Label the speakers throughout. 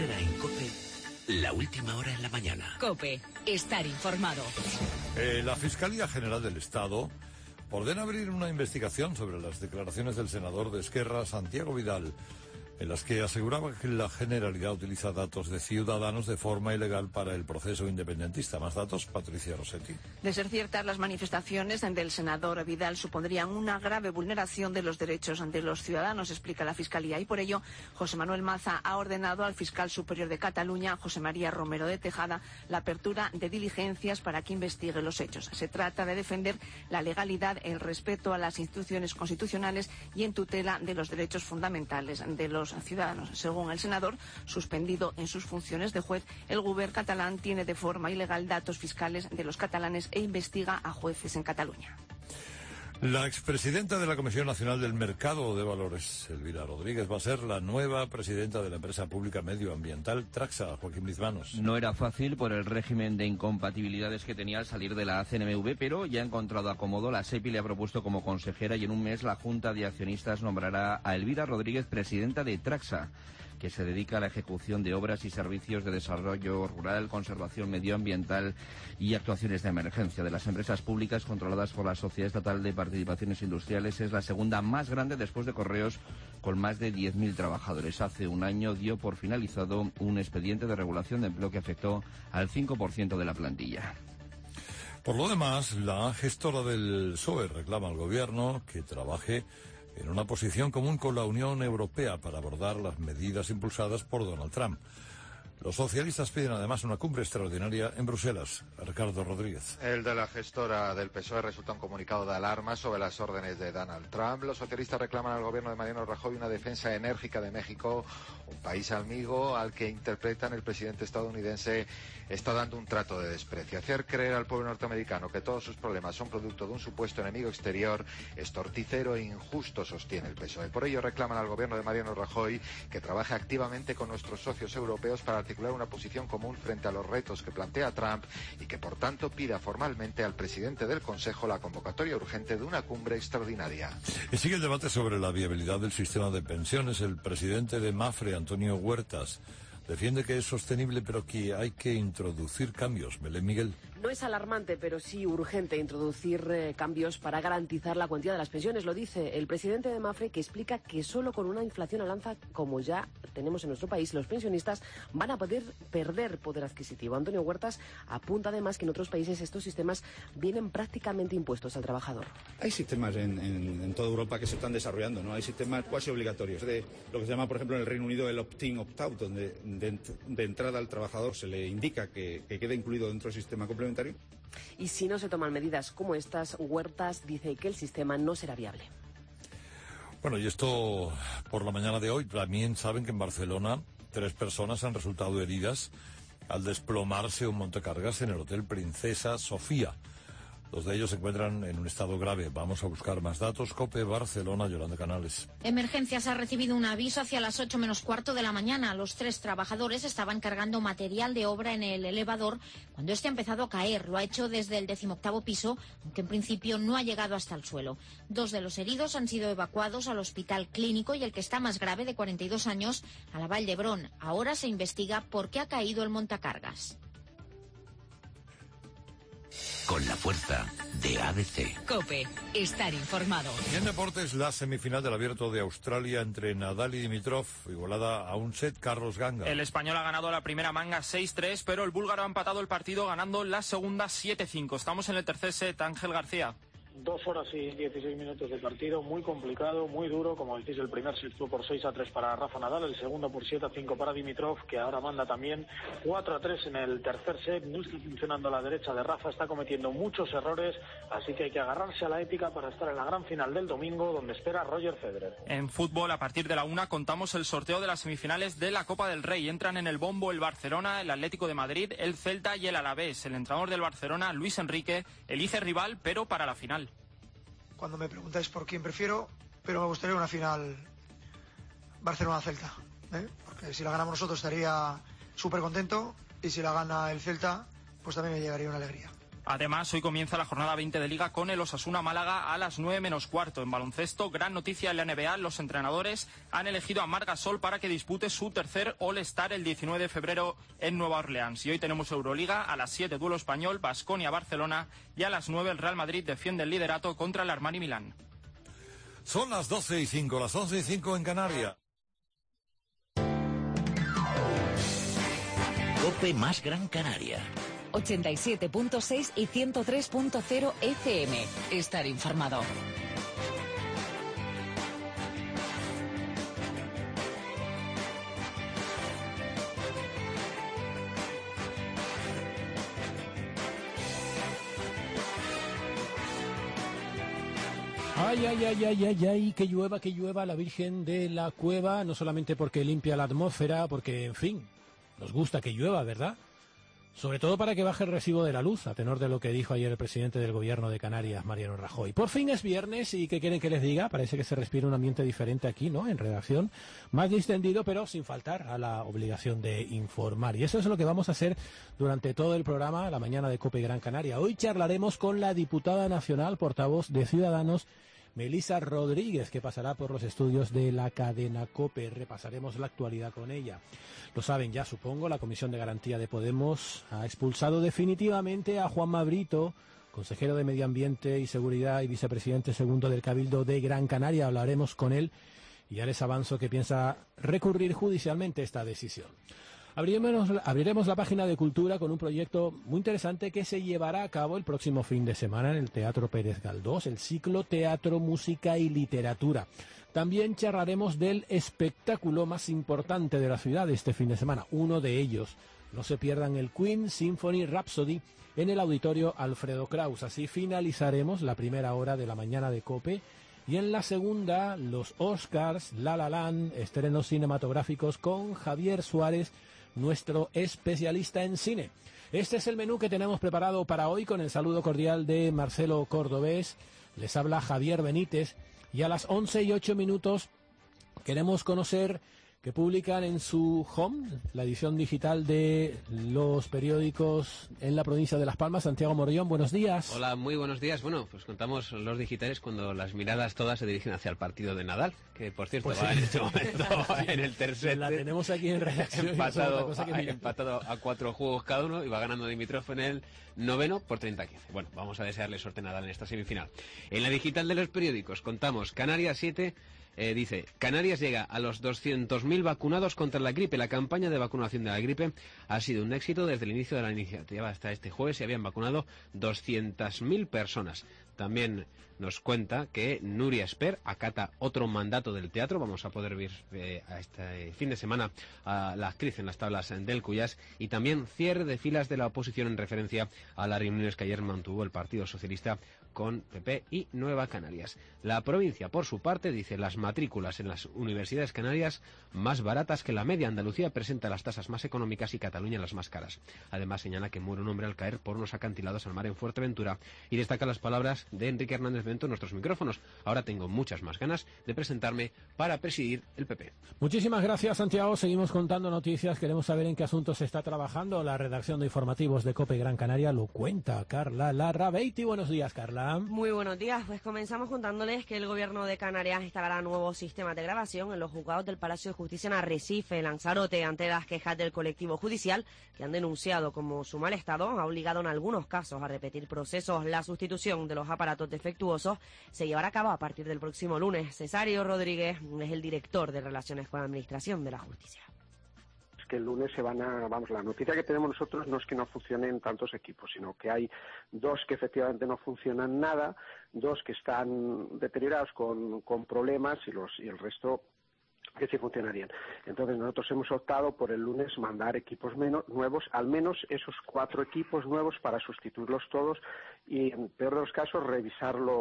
Speaker 1: Herrera en COPE, la última hora en la mañana.
Speaker 2: COPE, estar informado.
Speaker 3: La Fiscalía General del Estado ordena abrir una investigación sobre las declaraciones del senador de Esquerra, Santiago Vidal, en las que aseguraba que la Generalidad utiliza datos de ciudadanos de forma ilegal para el proceso independentista. Más datos, Patricia Rossetti.
Speaker 4: De ser ciertas, las manifestaciones del senador Vidal supondrían una grave vulneración de los derechos de los ciudadanos, explica la Fiscalía, y por ello José Manuel Maza ha ordenado al fiscal superior de Cataluña, José María Romero de Tejada, la apertura de diligencias para que investigue los hechos. Se trata de defender la legalidad, el respeto a las instituciones constitucionales y en tutela de los derechos fundamentales de los ciudadanos. Según el senador, suspendido en sus funciones de juez, el Govern catalán tiene de forma ilegal datos fiscales de los catalanes e investiga a jueces en Cataluña.
Speaker 3: La expresidenta de la Comisión Nacional del Mercado de Valores, Elvira Rodríguez, va a ser la nueva presidenta de la empresa pública medioambiental Traxa. Joaquín Lizmanos.
Speaker 5: No era fácil por el régimen de incompatibilidades que tenía al salir de la CNMV, pero ya ha encontrado acomodo. La SEPI le ha propuesto como consejera y en un mes la Junta de Accionistas nombrará a Elvira Rodríguez presidenta de Traxa, que se dedica a la ejecución de obras y servicios de desarrollo rural, conservación medioambiental y actuaciones de emergencia. De las empresas públicas controladas por la Sociedad Estatal de Participaciones Industriales, es la segunda más grande después de Correos, con más de 10.000 trabajadores. Hace un año dio por finalizado un expediente de regulación de empleo que afectó al 5% de la plantilla.
Speaker 3: Por lo demás, la gestora del PSOE reclama al gobierno que trabaje en una posición común con la Unión Europea para abordar las medidas impulsadas por Donald Trump. Los socialistas piden además una cumbre extraordinaria en Bruselas. Ricardo Rodríguez.
Speaker 6: El de la gestora del PSOE resulta un comunicado de alarma sobre las órdenes de Donald Trump. Los socialistas reclaman al gobierno de Mariano Rajoy una defensa enérgica de México, un país amigo al que interpretan el presidente estadounidense está dando un trato de desprecio. Hacer creer al pueblo norteamericano que todos sus problemas son producto de un supuesto enemigo exterior es torticero e injusto, sostiene el PSOE. Por ello reclaman al gobierno de Mariano Rajoy que trabaje activamente con nuestros socios europeos para articular una posición común frente a los retos que plantea Trump y que por tanto pida formalmente al presidente del Consejo la convocatoria urgente de una cumbre extraordinaria.
Speaker 3: Y sigue el debate sobre la viabilidad del sistema de pensiones. El presidente de Mafre, Antonio Huertas, defiende que es sostenible pero que hay que introducir cambios. Belén Miguel.
Speaker 7: No es alarmante, pero sí urgente introducir cambios para garantizar la cuantía de las pensiones. Lo dice el presidente de Mafre, que explica que solo con una inflación al alza, como ya tenemos en nuestro país, los pensionistas van a poder perder poder adquisitivo. Antonio Huertas apunta además que en otros países estos sistemas vienen prácticamente impuestos al trabajador.
Speaker 8: Hay sistemas en toda Europa que se están desarrollando, ¿no? Hay sistemas cuasi obligatorios. De lo que se llama, por ejemplo, en el Reino Unido el opt-in, opt-out, donde de entrada al trabajador se le indica que quede incluido dentro del sistema complementario.
Speaker 7: Y si no se toman medidas como estas, Huertas dice que el sistema no será viable.
Speaker 3: Bueno, y esto por la mañana de hoy. También saben que en Barcelona 3 personas han resultado heridas al desplomarse un montacargas en el Hotel Princesa Sofía. 2 de ellos se encuentran en un estado grave. Vamos a buscar más datos. COPE Barcelona, Yolanda Canales.
Speaker 9: Emergencias ha recibido un aviso hacia las 8 menos cuarto de la mañana. Los 3 trabajadores estaban cargando material de obra en el elevador cuando este ha empezado a caer. Lo ha hecho desde el 18º piso, aunque en principio no ha llegado hasta el suelo. 2 de los heridos han sido evacuados al hospital clínico y el que está más grave, de 42 años, a la Vall d'Hebron. Ahora se investiga por qué ha caído el montacargas.
Speaker 1: Con la fuerza de ABC.
Speaker 2: COPE, estar informado.
Speaker 3: Y en deportes, la semifinal del Abierto de Australia entre Nadal y Dimitrov, igualada a un set. Carlos Ganga.
Speaker 10: El español ha ganado la primera manga 6-3, pero el búlgaro ha empatado el partido ganando la segunda 7-5. Estamos en el tercer set. Ángel García.
Speaker 11: 2 horas y 16 minutos de partido, muy complicado, muy duro. Como decís, el primer set fue por 6-3 para Rafa Nadal, el segundo por 7-5 para Dimitrov, que ahora manda también 4-3 en el tercer set. No está funcionando la derecha de Rafa, está cometiendo muchos errores, así que hay que agarrarse a la épica para estar en la gran final del domingo, donde espera Roger Federer.
Speaker 10: En fútbol, a partir de la 1 contamos el sorteo de las semifinales de la Copa del Rey. Entran en el bombo el Barcelona, el Atlético de Madrid, el Celta y el Alavés. El entrenador del Barcelona, Luis Enrique, elige rival, pero para la final.
Speaker 12: Cuando me preguntáis por quién prefiero, pero me gustaría una final Barcelona-Celta, porque si la ganamos nosotros estaría súper contento y si la gana el Celta, pues también me llevaría una alegría.
Speaker 10: Además, hoy comienza la jornada 20 de Liga con el Osasuna Málaga a las 9 menos cuarto. En baloncesto, gran noticia en la NBA, los entrenadores han elegido a Marc Gasol para que dispute su tercer All-Star el 19 de febrero en Nueva Orleans. Y hoy tenemos Euroliga, a las 7 duelo español, Baskonia-Barcelona, y a las 9 el Real Madrid defiende el liderato contra el Armani Milán.
Speaker 3: Son las 12:05, las 11:05 en Canarias.
Speaker 1: COPE más Gran Canaria.
Speaker 2: 87.6 y 103.0 FM. Estar informado.
Speaker 13: Ay, ay, ay, ay, ay, ay, que llueva la Virgen de la Cueva, no solamente porque limpia la atmósfera, porque, en fin, nos gusta que llueva, ¿verdad? Sobre todo para que baje el recibo de la luz, a tenor de lo que dijo ayer el presidente del Gobierno de Canarias, Mariano Rajoy. Por fin es viernes y ¿qué quieren que les diga? Parece que se respira un ambiente diferente aquí, ¿no? En redacción, más distendido, pero sin faltar a la obligación de informar. Y eso es lo que vamos a hacer durante todo el programa, la mañana de COPE Gran Canaria. Hoy charlaremos con la diputada nacional, portavoz de Ciudadanos, Melissa Rodríguez, que pasará por los estudios de la cadena COPE. Repasaremos la actualidad con ella. Lo saben ya, supongo, la Comisión de Garantía de Podemos ha expulsado definitivamente a Juanma Brito, consejero de Medio Ambiente y Seguridad y vicepresidente segundo del Cabildo de Gran Canaria. Hablaremos con él y ya les avanzo que piensa recurrir judicialmente esta decisión. Abriremos la página de Cultura con un proyecto muy interesante que se llevará a cabo el próximo fin de semana en el Teatro Pérez Galdós, el ciclo Teatro, Música y Literatura. También charlaremos del espectáculo más importante de la ciudad este fin de semana, uno de ellos. No se pierdan el Queen Symphony Rhapsody en el Auditorio Alfredo Kraus. Así finalizaremos la primera hora de la mañana de COPE. Y en la segunda, los Oscars, La La Land, estrenos cinematográficos con Javier Suárez, nuestro especialista en cine. Este es el menú que tenemos preparado para hoy, con el saludo cordial de Marcelo Cordobés. Les habla Javier Benítez y a las 11:08 queremos conocer que publican en su home la edición digital de los periódicos en la provincia de Las Palmas. Santiago Morrión, buenos días.
Speaker 14: Hola, muy buenos días. Bueno, pues contamos los digitales cuando las miradas todas se dirigen hacia el partido de Nadal, que por cierto pues va en este momento en el tercer. La
Speaker 13: tenemos aquí en redacción.
Speaker 14: Empatado a 4 juegos cada uno y va ganando Dimitrov en el noveno por 30-15. Bueno, vamos a desearle suerte a Nadal en esta semifinal. En la digital de los periódicos contamos Canarias 7. Dice, Canarias llega a los 200.000 vacunados contra la gripe. La campaña de vacunación de la gripe ha sido un éxito desde el inicio de la iniciativa. Hasta este jueves se habían vacunado 200.000 personas. También nos cuenta que Nuria Esper acata otro mandato del teatro. Vamos a poder ver a este fin de semana a la actriz en las tablas del Cuyás. Y también cierre de filas de la oposición en referencia a las reuniones que ayer mantuvo el Partido Socialista con PP y Nueva Canarias. La provincia, por su parte, dice las matrículas en las universidades canarias más baratas que la media. Andalucía presenta las tasas más económicas y Cataluña las más caras. Además señala que muere un hombre al caer por unos acantilados al mar en Fuerteventura y destaca las palabras de Enrique Hernández Bento en nuestros micrófonos. Ahora tengo muchas más ganas de presentarme para presidir el PP.
Speaker 13: Muchísimas gracias, Santiago. Seguimos contando noticias. Queremos saber en qué asuntos se está trabajando. La redacción de informativos de COPE Gran Canaria lo cuenta Carla Larrabeiti. Buenos días, Carla.
Speaker 15: Muy buenos días, pues comenzamos contándoles que el Gobierno de Canarias instalará nuevos sistemas de grabación en los juzgados del Palacio de Justicia en Arrecife, Lanzarote, ante las quejas del colectivo judicial que han denunciado como su mal estado ha obligado en algunos casos a repetir procesos. La sustitución de los aparatos defectuosos se llevará a cabo a partir del próximo lunes. Cesario Rodríguez es el director de Relaciones con la Administración de la Justicia.
Speaker 16: Que el lunes se van a, la noticia que tenemos nosotros no es que no funcionen tantos equipos, sino que hay 2 que efectivamente no funcionan nada, 2 que están deteriorados con problemas y el resto que sí funcionarían. Entonces nosotros hemos optado por el lunes mandar equipos nuevos, al menos esos 4 equipos nuevos para sustituirlos todos y en peor de los casos revisar los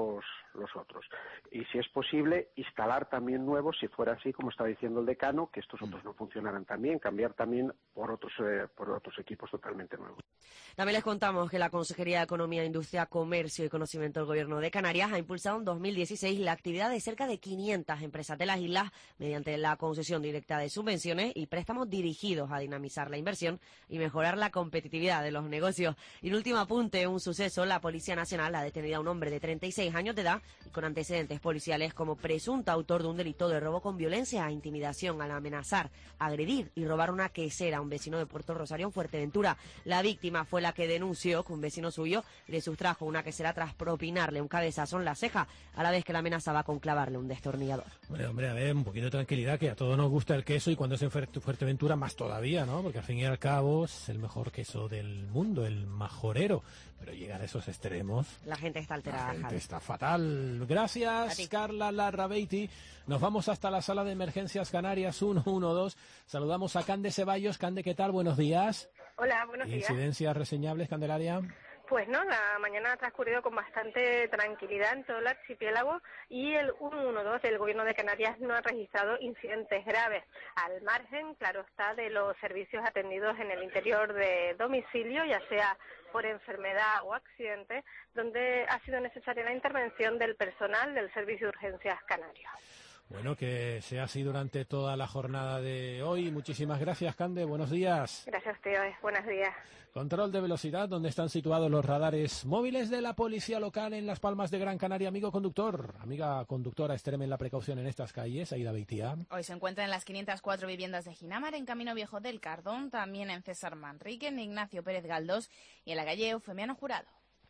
Speaker 16: los otros. Y si es posible, instalar también nuevos, si fuera así, como estaba diciendo el decano, que estos otros no funcionaran también, cambiar también por otros equipos totalmente nuevos.
Speaker 15: También les contamos que la Consejería de Economía, Industria, Comercio y Conocimiento del Gobierno de Canarias ha impulsado en 2016 la actividad de cerca de 500 empresas de las islas mediante la concesión directa de subvenciones y préstamos dirigidos a dinamizar la inversión y mejorar la competitividad de los negocios. Y en último apunte, un suceso, la Policía Nacional ha detenido a un hombre de 36 años de edad y con antecedentes policiales como presunto autor de un delito de robo con violencia, intimidación al amenazar, agredir y robar una quesera a un vecino de Puerto Rosario en Fuerteventura. La víctima fue la que denunció que un vecino suyo le sustrajo una quesera tras propinarle un cabezazo en la ceja, a la vez que la amenazaba con clavarle un destornillador.
Speaker 13: Hombre, a ver, un poquito de tranquilidad, que a todos nos gusta el queso y cuando es en Fuerteventura más todavía, ¿no? Porque al fin y al cabo es el mejor queso del mundo, el majorero. Pero llegar a esos extremos...
Speaker 15: La gente está alterada.
Speaker 13: La gente está fatal. Gracias, Carla Larrabeiti. Nos vamos hasta la sala de emergencias Canarias 112. Saludamos a Cande Ceballos. Cande, ¿qué tal? Buenos días.
Speaker 17: Hola, buenos días.
Speaker 13: ¿Incidencias reseñables, Candelaria?
Speaker 17: Pues no, la mañana ha transcurrido con bastante tranquilidad en todo el archipiélago y el 112 del Gobierno de Canarias no ha registrado incidentes graves, al margen, claro está, de los servicios atendidos en el interior de domicilio, ya sea por enfermedad o accidente, donde ha sido necesaria la intervención del personal del Servicio de Urgencias Canario.
Speaker 13: Bueno, que sea así durante toda la jornada de hoy. Muchísimas gracias, Cande. Buenos días.
Speaker 17: Gracias, Teo. Buenos días.
Speaker 13: Control de velocidad, donde están situados los radares móviles de la policía local en Las Palmas de Gran Canaria. Amigo conductor, amiga conductora, extremen la precaución en estas calles. Aida Beitia.
Speaker 18: Hoy se encuentra en las 504 viviendas de Ginamar, en Camino Viejo del Cardón, también en César Manrique, en Ignacio Pérez Galdós y en la calle Eufemiano Jurado.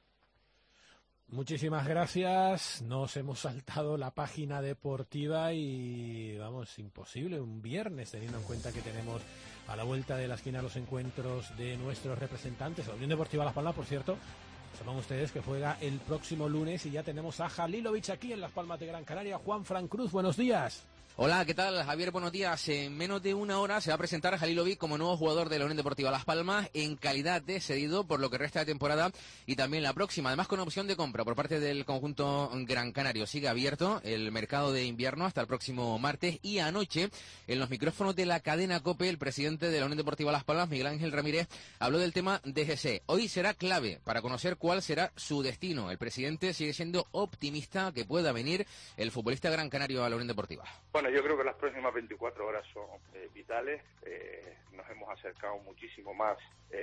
Speaker 13: Muchísimas gracias. Nos hemos saltado la página deportiva y, vamos, imposible un viernes, teniendo en cuenta que tenemos a la vuelta de la esquina los encuentros de nuestros representantes. La Unión Deportiva Las Palmas, por cierto, sepan ustedes que juega el próximo lunes y ya tenemos a Halilovic aquí en Las Palmas de Gran Canaria. Juan Fran Cruz, buenos días.
Speaker 19: Hola, ¿qué tal, Javier? Buenos días. En menos de una hora se va a presentar Halilovic como nuevo jugador de la Unión Deportiva Las Palmas en calidad de cedido por lo que resta de temporada y también la próxima. Además, con opción de compra por parte del conjunto Gran Canario. Sigue abierto el mercado de invierno hasta el próximo martes y anoche, en los micrófonos de la cadena COPE, el presidente de la Unión Deportiva Las Palmas, Miguel Ángel Ramírez, habló del tema DGC. Hoy será clave para conocer cuál será su destino. El presidente sigue siendo optimista que pueda venir el futbolista Gran Canario a la Unión Deportiva.
Speaker 20: Bueno, yo creo que las próximas 24 horas son vitales. Nos hemos acercado muchísimo más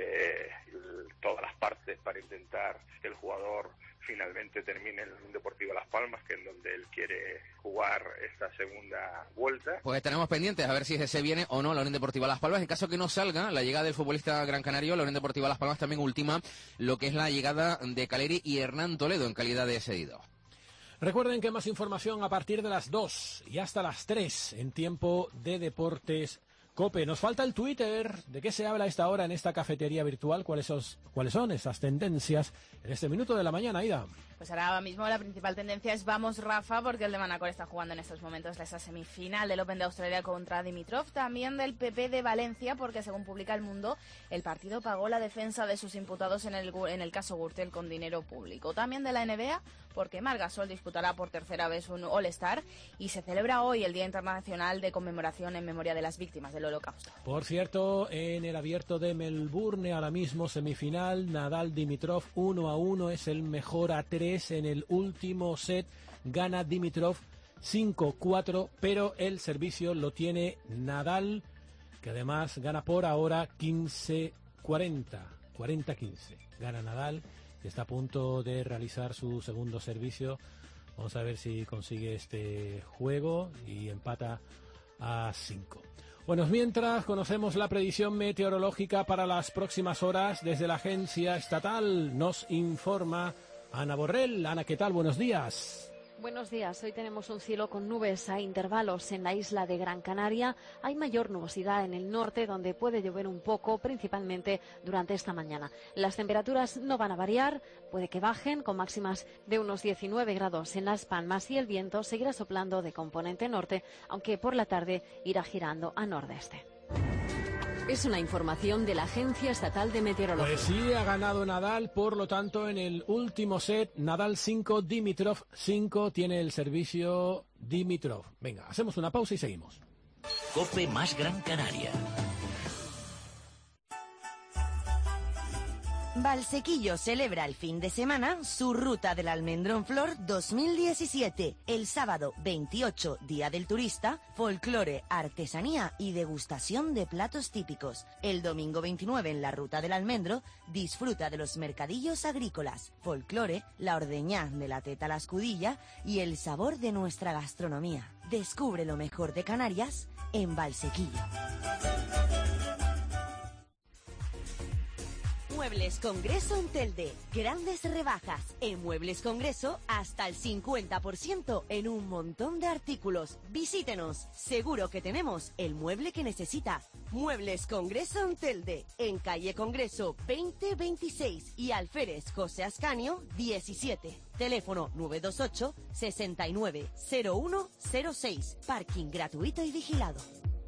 Speaker 20: todas las partes para intentar que el jugador finalmente termine en la Unión Deportiva Las Palmas, que es donde él quiere jugar esta segunda vuelta.
Speaker 19: Pues estaremos pendientes a ver si ese viene o no a la Unión Deportiva Las Palmas. En caso que no salga la llegada del futbolista Gran Canario, la Unión Deportiva Las Palmas también ultima lo que es la llegada de Caleri y Hernán Toledo en calidad de cedido.
Speaker 13: Recuerden que más información a partir de las 2 y hasta las 3 en Tiempo de Deportes COPE. Nos falta el Twitter. ¿De qué se habla a esta hora en esta cafetería virtual? ¿Cuáles son esas tendencias en este minuto de la mañana, Aida?
Speaker 18: Pues ahora mismo la principal tendencia es Vamos Rafa, porque el de Manacor está jugando en estos momentos esa semifinal del Open de Australia contra Dimitrov. También del PP de Valencia, porque según publica El Mundo, el partido pagó la defensa de sus imputados en el caso Gürtel con dinero público. También de la NBA, porque Marc Gasol disputará por tercera vez un All-Star y se celebra hoy el Día Internacional de Conmemoración en memoria de las víctimas del Holocausto.
Speaker 13: Por cierto, en el Abierto de Melbourne, ahora mismo semifinal, Nadal-Dimitrov 1-1, es el mejor a 3 en el último set, gana Dimitrov 5-4, pero el servicio lo tiene Nadal, que además gana por ahora 15-40, 40-15, gana Nadal, que está a punto de realizar su segundo servicio. Vamos a ver si consigue este juego y empata a 5. Bueno, mientras conocemos la predicción meteorológica para las próximas horas desde la agencia estatal, nos informa Ana Borrell. Ana, ¿qué tal? Buenos días.
Speaker 21: Buenos días. Hoy tenemos un cielo con nubes a intervalos en la isla de Gran Canaria. Hay mayor nubosidad en el norte, donde puede llover un poco, principalmente durante esta mañana. Las temperaturas no van a variar, puede que bajen, con máximas de unos 19 grados en Las Palmas, y el viento seguirá soplando de componente norte, aunque por la tarde irá girando a nordeste.
Speaker 2: Es una información de la Agencia Estatal de Meteorología.
Speaker 13: Pues sí, ha ganado Nadal, por lo tanto, en el último set, Nadal 5, Dimitrov 5, tiene el servicio Dimitrov. Venga, hacemos una pausa y seguimos.
Speaker 1: COPE más Gran Canaria.
Speaker 4: Valsequillo celebra el fin de semana su Ruta del Almendrón Flor 2017. El sábado 28, Día del Turista, folclore, artesanía y degustación de platos típicos. El domingo 29, en la Ruta del Almendro, disfruta de los mercadillos agrícolas, folclore, la ordeñá de la teta a la escudilla y el sabor de nuestra gastronomía. Descubre lo mejor de Canarias en Valsequillo. Muebles Congreso en Telde. Grandes rebajas. En Muebles Congreso hasta el 50% en un montón de artículos. Visítenos. Seguro que tenemos el mueble que necesita. Muebles Congreso en Telde. En calle Congreso 2026 y Alférez José Ascanio 17. Teléfono 928 690106. Parking gratuito y vigilado.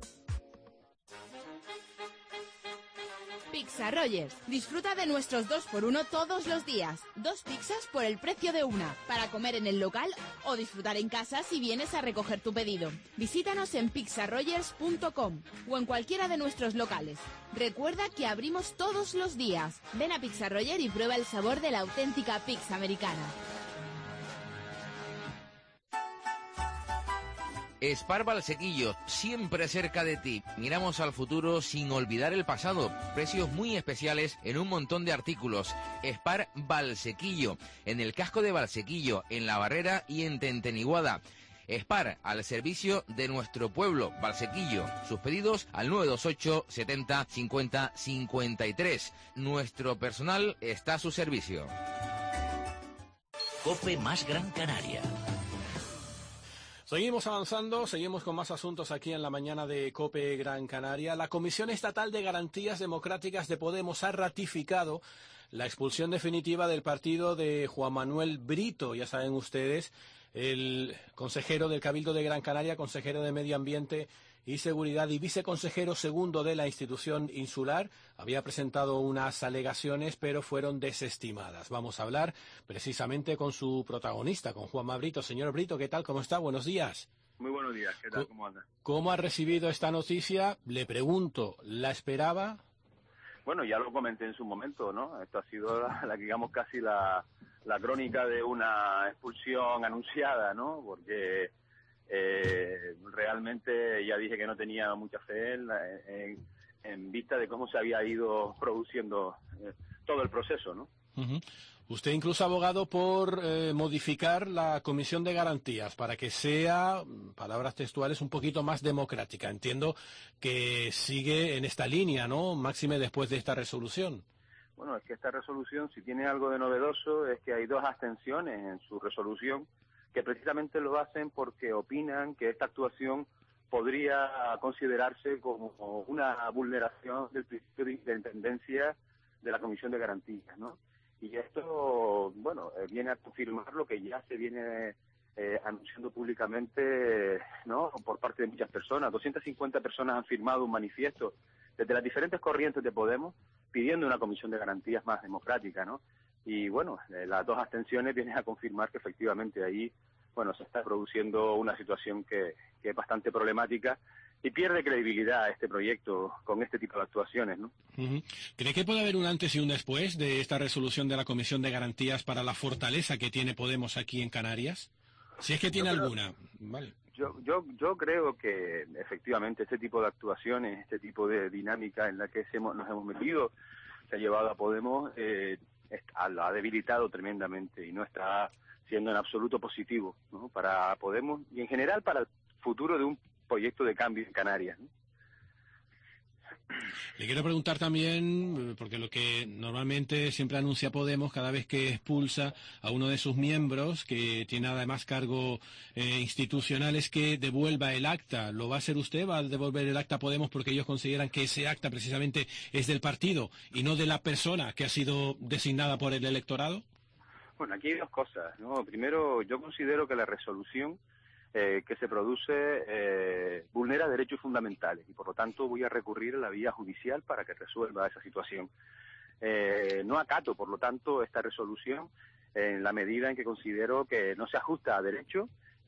Speaker 18: Pizza Rogers. Disfruta de nuestros 2x1 todos los días. 2 pizzas por el precio de una. Para comer en el local o disfrutar en casa si vienes a recoger tu pedido. Visítanos en pizzarogers.com o en cualquiera de nuestros locales. Recuerda que abrimos todos los días. Ven a Pizza Roger y prueba el sabor de la auténtica pizza americana.
Speaker 19: Spar Valsequillo, siempre cerca de ti. Miramos al futuro sin olvidar el pasado. Precios muy especiales en un montón de artículos. Spar Valsequillo, en el casco de Valsequillo, en La Barrera y en Tenteniguada. Spar, al servicio de nuestro pueblo, Valsequillo. Sus pedidos al 928 70 50 53. Nuestro personal está a su servicio.
Speaker 1: COPE más Gran Canaria.
Speaker 13: Seguimos avanzando, seguimos con más asuntos aquí en la mañana de COPE Gran Canaria. La Comisión Estatal de Garantías Democráticas de Podemos ha ratificado la expulsión definitiva del partido de Juan Manuel Brito. Ya saben ustedes, el consejero del Cabildo de Gran Canaria, consejero de Medio Ambiente y Seguridad y viceconsejero segundo de la institución insular, había presentado unas alegaciones, pero fueron desestimadas. Vamos a hablar precisamente con su protagonista, con Juanma Brito. Señor Brito, ¿qué tal? ¿Cómo está? Buenos días.
Speaker 22: Muy buenos días. ¿Qué tal? ¿Cómo anda?
Speaker 13: ¿Cómo ha recibido esta noticia? Le pregunto, ¿la esperaba?
Speaker 22: Bueno, ya lo comenté en su momento, ¿no? Esto ha sido, digamos, casi la crónica de una expulsión anunciada, ¿no? Porque realmente ya dije que no tenía mucha fe en vista de cómo se había ido produciendo todo el proceso, ¿no?
Speaker 13: Usted incluso ha abogado por modificar la Comisión de Garantías para que sea, palabras textuales, un poquito más democrática. Entiendo que sigue en esta línea, ¿no? Máxime después de esta resolución.
Speaker 22: Bueno, es que esta resolución, si tiene algo de novedoso, es que hay 2 abstenciones en su resolución que precisamente lo hacen porque opinan que esta actuación podría considerarse como una vulneración del principio de independencia de la Comisión de Garantías, ¿no? Y esto, bueno, viene a confirmar lo que ya se viene anunciando públicamente, ¿no? Por parte de muchas personas. 250 personas han firmado un manifiesto desde las diferentes corrientes de Podemos pidiendo una Comisión de Garantías más democrática, ¿no? Y bueno, las 2 abstenciones vienen a confirmar que efectivamente ahí, bueno, se está produciendo una situación que es bastante problemática y pierde credibilidad este proyecto con este tipo de actuaciones, ¿no?
Speaker 13: ¿Cree que puede haber un antes y un después de esta resolución de la Comisión de Garantías para la fortaleza que tiene Podemos aquí en Canarias? Si es que tiene alguna, ¿vale?
Speaker 22: Yo creo que efectivamente este tipo de actuaciones, este tipo de dinámica en la que nos hemos metido, se ha llevado a Podemos, lo ha debilitado tremendamente y no está siendo en absoluto positivo, ¿no? Para Podemos y en general para el futuro de un proyecto de cambio en Canarias, ¿no?
Speaker 13: Le quiero preguntar también, porque lo que normalmente siempre anuncia Podemos cada vez que expulsa a uno de sus miembros, que tiene además cargo institucional, es que devuelva el acta. ¿Lo va a hacer usted? ¿Va a devolver el acta a Podemos porque ellos consideran que ese acta precisamente es del partido y no de la persona que ha sido designada por el electorado?
Speaker 22: Bueno, aquí hay 2 cosas, ¿no? Primero, yo considero que la resolución que se produce vulnera derechos fundamentales y por lo tanto voy a recurrir a la vía judicial para que resuelva esa situación. No acato, por lo tanto, esta resolución en la medida en que considero que no se ajusta a derecho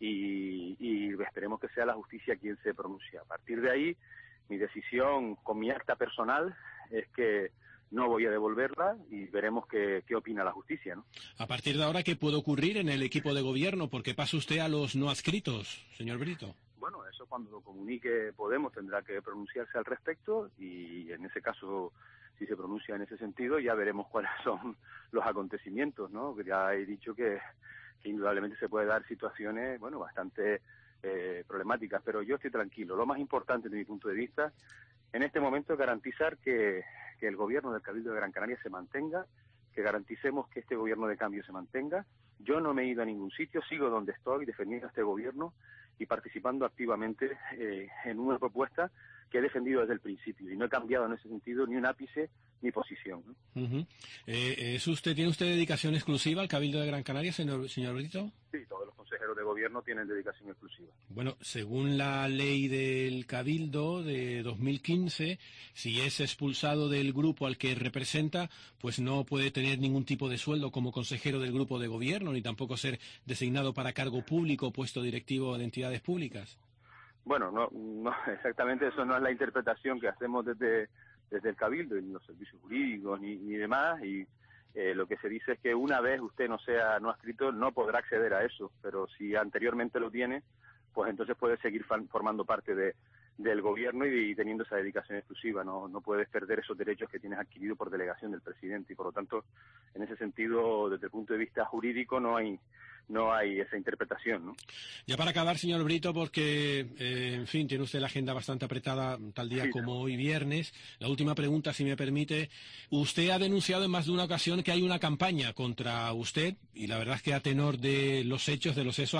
Speaker 22: y esperemos que sea la justicia quien se pronuncie. A partir de ahí, mi decisión con mi acta personal es que no voy a devolverla y veremos qué opina la justicia, ¿no?
Speaker 13: A partir de ahora, ¿qué puede ocurrir en el equipo de gobierno? Porque pasa usted a los no adscritos, señor Brito.
Speaker 22: Bueno, eso cuando lo comunique Podemos tendrá que pronunciarse al respecto y en ese caso, si se pronuncia en ese sentido, ya veremos cuáles son los acontecimientos, ¿no? Ya he dicho que indudablemente se puede dar situaciones, bueno, bastante problemáticas, pero yo estoy tranquilo. Lo más importante desde mi punto de vista en este momento es garantizar que el gobierno del Cabildo de Gran Canaria se mantenga, que garanticemos que este gobierno de cambio se mantenga. Yo no me he ido a ningún sitio, sigo donde estoy, defendiendo a este gobierno y participando activamente en una propuesta que he defendido desde el principio y no he cambiado en ese sentido ni un ápice ni posición, ¿no?
Speaker 13: ¿Tiene usted dedicación exclusiva al Cabildo de Gran Canaria, señor Brito?
Speaker 22: Sí, todos los consejeros de gobierno tienen dedicación exclusiva.
Speaker 13: Bueno, según la ley del Cabildo de 2015, si es expulsado del grupo al que representa, pues no puede tener ningún tipo de sueldo como consejero del grupo de gobierno, ni tampoco ser designado para cargo público o puesto directivo de entidades públicas.
Speaker 22: Bueno, no exactamente, eso no es la interpretación que hacemos desde el Cabildo, ni los servicios jurídicos, ni demás, y lo que se dice es que una vez usted no adscrito, no podrá acceder a eso, pero si anteriormente lo tiene, pues entonces puede seguir formando parte del gobierno y teniendo esa dedicación exclusiva, no puedes perder esos derechos que tienes adquirido por delegación del presidente, y por lo tanto, en ese sentido, desde el punto de vista jurídico, no hay esa interpretación, ¿no?
Speaker 13: Ya para acabar, señor Brito, porque, en fin, tiene usted la agenda bastante apretada tal día como hoy viernes. La última pregunta, si me permite. Usted ha denunciado en más de una ocasión que hay una campaña contra usted, y la verdad es que a tenor de los hechos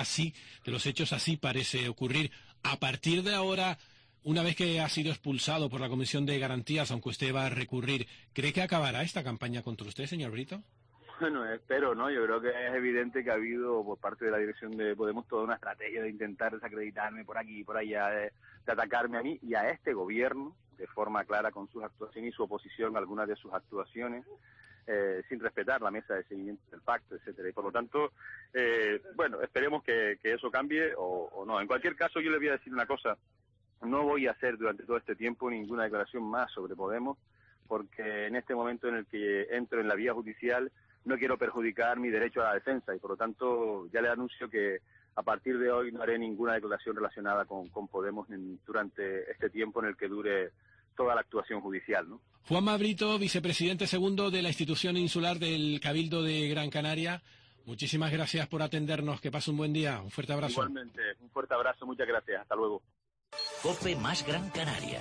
Speaker 13: así parece ocurrir. A partir de ahora, una vez que ha sido expulsado por la Comisión de Garantías, aunque usted va a recurrir, ¿cree que acabará esta campaña contra usted, señor Brito?
Speaker 22: Bueno, espero, ¿no? Yo creo que es evidente que ha habido por parte de la dirección de Podemos toda una estrategia de intentar desacreditarme por aquí y por allá, de atacarme a mí y a este gobierno de forma clara con sus actuaciones y su oposición a algunas de sus actuaciones, sin respetar la mesa de seguimiento del pacto, etcétera. Y por lo tanto, bueno, esperemos que eso cambie o no. En cualquier caso, yo le voy a decir una cosa. No voy a hacer durante todo este tiempo ninguna declaración más sobre Podemos, porque en este momento en el que entro en la vía judicial no quiero perjudicar mi derecho a la defensa y por lo tanto ya le anuncio que a partir de hoy no haré ninguna declaración relacionada con Podemos durante este tiempo en el que dure toda la actuación judicial, ¿no?
Speaker 13: Juanma Brito, vicepresidente segundo de la institución insular del Cabildo de Gran Canaria. Muchísimas gracias por atendernos. Que pase un buen día. Un fuerte abrazo.
Speaker 22: Igualmente, un fuerte abrazo. Muchas gracias. Hasta luego.
Speaker 1: COPE más Gran Canaria.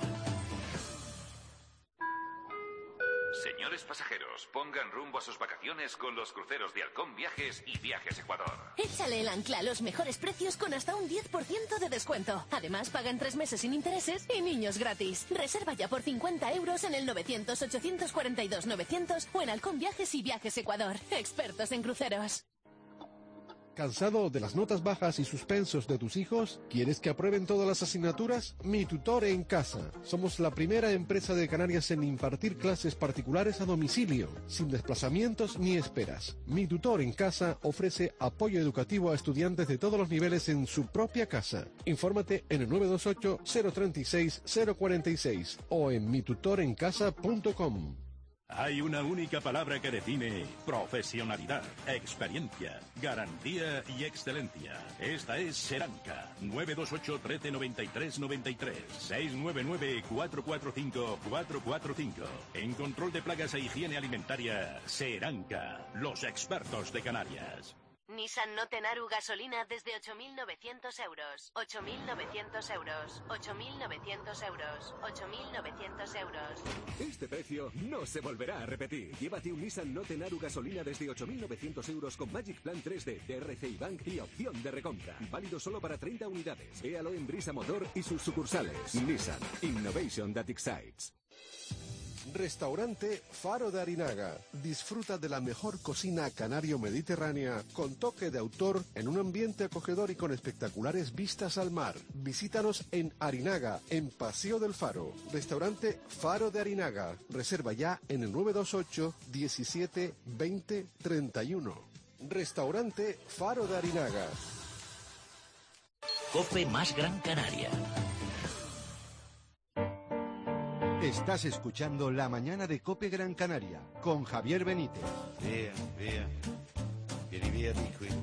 Speaker 5: Señores pasajeros, pongan rumbo a sus vacaciones con los cruceros de Halcón Viajes y Viajes Ecuador.
Speaker 6: Échale el ancla a los mejores precios con hasta un 10% de descuento. Además, pagan 3 meses sin intereses y niños gratis. Reserva ya por 50 euros en el 900-842-900 o en Halcón Viajes y Viajes Ecuador. Expertos en cruceros.
Speaker 23: ¿Cansado de las notas bajas y suspensos de tus hijos? ¿Quieres que aprueben todas las asignaturas? Mi Tutor en Casa. Somos la primera empresa de Canarias en impartir clases particulares a domicilio, sin desplazamientos ni esperas. Mi Tutor en Casa ofrece apoyo educativo a estudiantes de todos los niveles en su propia casa. Infórmate en el 928-036-046 o en mitutorencasa.com.
Speaker 24: Hay una única palabra que define profesionalidad, experiencia, garantía y excelencia. Esta es Seranca. 928 13 93 93 699 445 445. En control de plagas e higiene alimentaria, Seranca. Los expertos de Canarias.
Speaker 6: Nissan Note Naru gasolina desde 8.900 euros. 8.900 euros. 8.900 euros. 8.900 euros.
Speaker 25: Este precio no se volverá a repetir. Llévate un Nissan Note Naru gasolina desde 8.900 euros con Magic Plan 3D de RCI Bank y opción de recompra. Válido solo para 30 unidades. Véalo en Brisa Motor y sus sucursales. Nissan. Innovation that excites.
Speaker 23: Restaurante Faro de Arinaga. Disfruta de la mejor cocina canario-mediterránea con toque de autor en un ambiente acogedor y con espectaculares vistas al mar. Visítanos en Arinaga, en Paseo del Faro. Restaurante Faro de Arinaga. Reserva ya en el 928 17 20 31. Restaurante Faro de Arinaga.
Speaker 1: COPE más Gran Canaria.
Speaker 7: Estás escuchando La Mañana de COPE Gran Canaria con Javier Benítez.
Speaker 8: Via, via, vieni via di qui.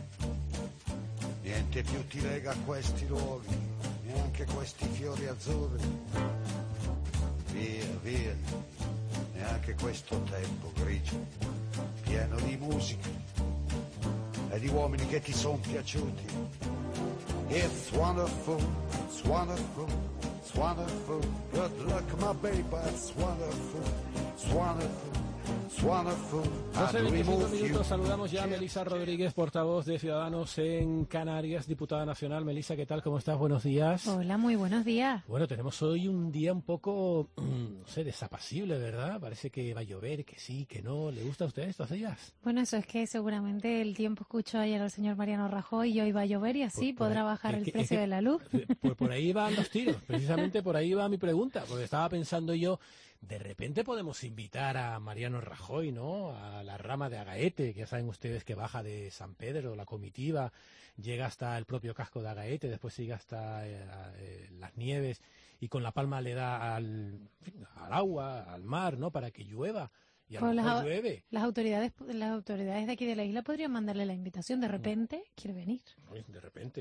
Speaker 8: Niente più ti lega a questi luoghi, neanche questi fiori azzurri. Via, via, neanche questo tempo grigio, pieno di musica e di uomini che ti sono piaciuti. It's wonderful, it's wonderful. It's wonderful, good luck my baby, it's wonderful, it's wonderful, it's wonderful.
Speaker 13: 12:25 minutos, saludamos ya a Melisa Rodríguez, portavoz de Ciudadanos en Canarias, diputada nacional. Melisa, ¿qué tal? ¿Cómo estás? Buenos días.
Speaker 9: Hola, muy buenos días.
Speaker 13: Bueno, tenemos hoy un día un poco, no sé, desapacible, ¿verdad? Parece que va a llover, que sí, que no. ¿Le gusta a usted estos días?
Speaker 9: Bueno, eso es que seguramente el tiempo escuchó ayer al señor Mariano Rajoy y hoy va a llover y así podrá bajar el precio de la luz.
Speaker 13: Pues por ahí van los tiros, precisamente por ahí va mi pregunta, porque estaba pensando yo, de repente podemos invitar a Mariano Rajoy, ¿no?, a la rama de Agaete, que ya saben ustedes que baja de San Pedro, la comitiva, llega hasta el propio casco de Agaete, después sigue hasta las Nieves y con la palma le da al agua, al mar, ¿no?, para que llueva. Y a lo mejor llueve.
Speaker 9: Las autoridades de aquí de la isla podrían mandarle la invitación. De repente quiere venir.
Speaker 13: De repente.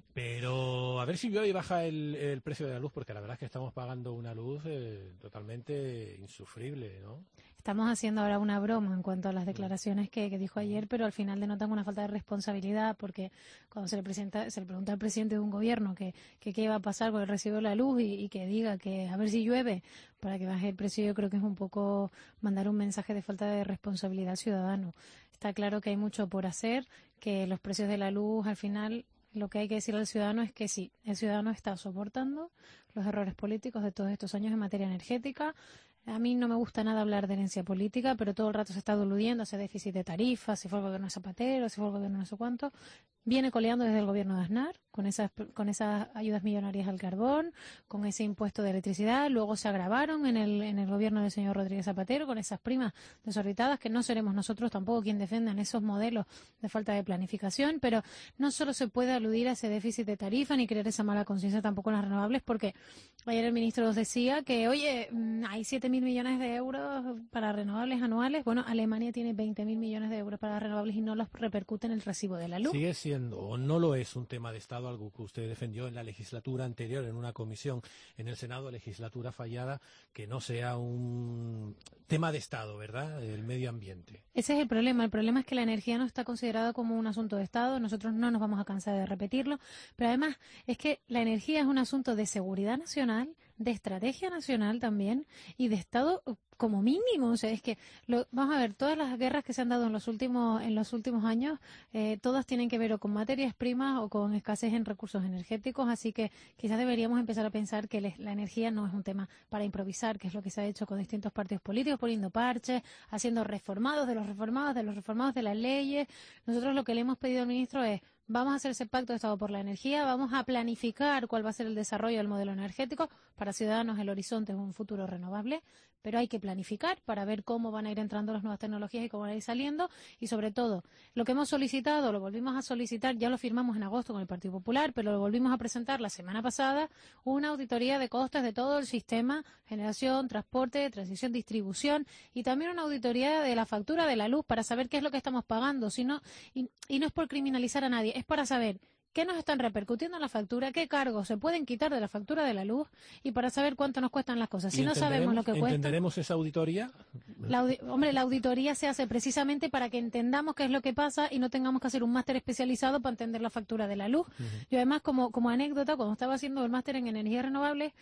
Speaker 13: Pero a ver si llueve y baja el precio de la luz, porque la verdad es que estamos pagando una luz totalmente insufrible, ¿no?
Speaker 9: Estamos haciendo ahora una broma en cuanto a las declaraciones que dijo ayer, pero al final denotan una falta de responsabilidad, porque cuando se le pregunta al presidente de un gobierno que qué va a pasar con el recibo de la luz y que diga que a ver si llueve para que baje el precio, yo creo que es un poco mandar un mensaje de falta de responsabilidad al ciudadano. Está claro que hay mucho por hacer, que los precios de la luz al final lo que hay que decirle al ciudadano es que sí, el ciudadano está soportando los errores políticos de todos estos años en materia energética. A mí no me gusta nada hablar de herencia política, pero todo el rato se está diludiendo ese déficit de tarifas, si fue el gobierno de Zapatero, si fue el gobierno no sé cuánto. Viene coleando desde el gobierno de Aznar, con esas ayudas millonarias al carbón, con ese impuesto de electricidad. Luego se agravaron en el gobierno del señor Rodríguez Zapatero con esas primas desorbitadas, que no seremos nosotros tampoco quien defiendan esos modelos de falta de planificación. Pero no solo se puede aludir a ese déficit de tarifa ni creer esa mala conciencia tampoco en las renovables, porque ayer el ministro nos decía que, oye, hay 7.000 millones de euros para renovables anuales. Bueno, Alemania tiene 20.000 millones de euros para renovables y no los repercute en el recibo de la luz.
Speaker 13: Sigue siendo, o no lo es, un tema de Estado, algo que usted defendió en la legislatura anterior, en una comisión en el Senado, legislatura fallada, que no sea un tema de Estado, ¿verdad?, el medio ambiente.
Speaker 9: Ese es el problema. El problema es que la energía no está considerada como un asunto de Estado. Nosotros no nos vamos a cansar de repetirlo, pero además es que la energía es un asunto de seguridad nacional, de estrategia nacional también y de Estado como mínimo. O sea, es que vamos a ver, todas las guerras que se han dado en los últimos años, todas tienen que ver o con materias primas o con escasez en recursos energéticos, así que quizás deberíamos empezar a pensar que la energía no es un tema para improvisar, que es lo que se ha hecho con distintos partidos políticos, poniendo parches, haciendo reformados de los reformados de las leyes. Nosotros lo que le hemos pedido al ministro es: vamos a hacer ese pacto de Estado por la energía, vamos a planificar cuál va a ser el desarrollo del modelo energético. Para Ciudadanos el horizonte es un futuro renovable, pero hay que planificar para ver cómo van a ir entrando las nuevas tecnologías y cómo van a ir saliendo. Y sobre todo, lo que hemos solicitado, lo volvimos a solicitar, ya lo firmamos en agosto con el Partido Popular, pero lo volvimos a presentar la semana pasada, una auditoría de costes de todo el sistema, generación, transporte, transición, distribución, y también una auditoría de la factura de la luz para saber qué es lo que estamos pagando. Y no es por criminalizar a nadie, es para saber qué nos están repercutiendo en la factura, qué cargos se pueden quitar de la factura de la luz y para saber cuánto nos cuestan las cosas. Si no sabemos lo que cuesta...
Speaker 13: ¿Entenderemos esa auditoría?
Speaker 9: La auditoría se hace precisamente para que entendamos qué es lo que pasa y no tengamos que hacer un máster especializado para entender la factura de la luz. Yo además, como anécdota, cuando estaba haciendo el máster en energías renovables,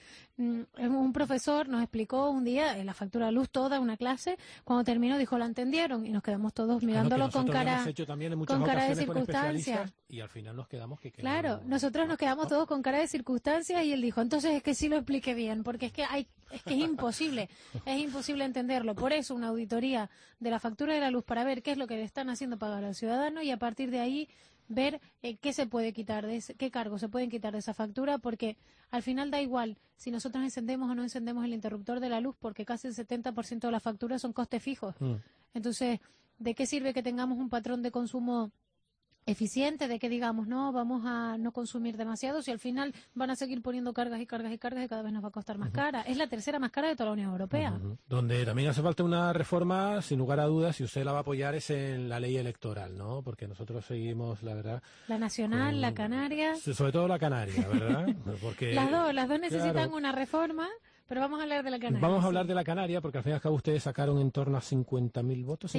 Speaker 9: un profesor nos explicó un día la factura de luz, toda una clase. Cuando terminó dijo, ¿la entendieron? Y nos quedamos todos mirándolo con cara de circunstancia.
Speaker 13: Y al final nos quedamos
Speaker 9: Claro, nosotros nos quedamos todos con cara de circunstancias y él dijo, entonces es que sí lo explique bien, porque es que es imposible entenderlo. Por eso una auditoría de la factura de la luz para ver qué es lo que le están haciendo pagar al ciudadano y a partir de ahí ver qué se puede quitar qué cargos se pueden quitar de esa factura, porque al final da igual si nosotros encendemos o no encendemos el interruptor de la luz, porque casi el 70% de las facturas son costes fijos. Entonces, ¿de qué sirve que tengamos un patrón de consumo eficiente, de que digamos, no, vamos a no consumir demasiado, si al final van a seguir poniendo cargas y cargas y cargas y cada vez nos va a costar más cara? Es la tercera más cara de toda la Unión Europea.
Speaker 13: Donde también hace falta una reforma, sin lugar a dudas, si usted la va a apoyar, es en la ley electoral, ¿no? Porque nosotros seguimos, la verdad...
Speaker 9: La nacional, la canaria...
Speaker 13: Sobre todo la canaria, ¿verdad? Porque,
Speaker 9: las dos necesitan una reforma... Pero vamos a hablar de la Canaria.
Speaker 13: Vamos a hablar de la Canaria, porque al fin y al cabo ustedes sacaron en torno a 50.000 votos,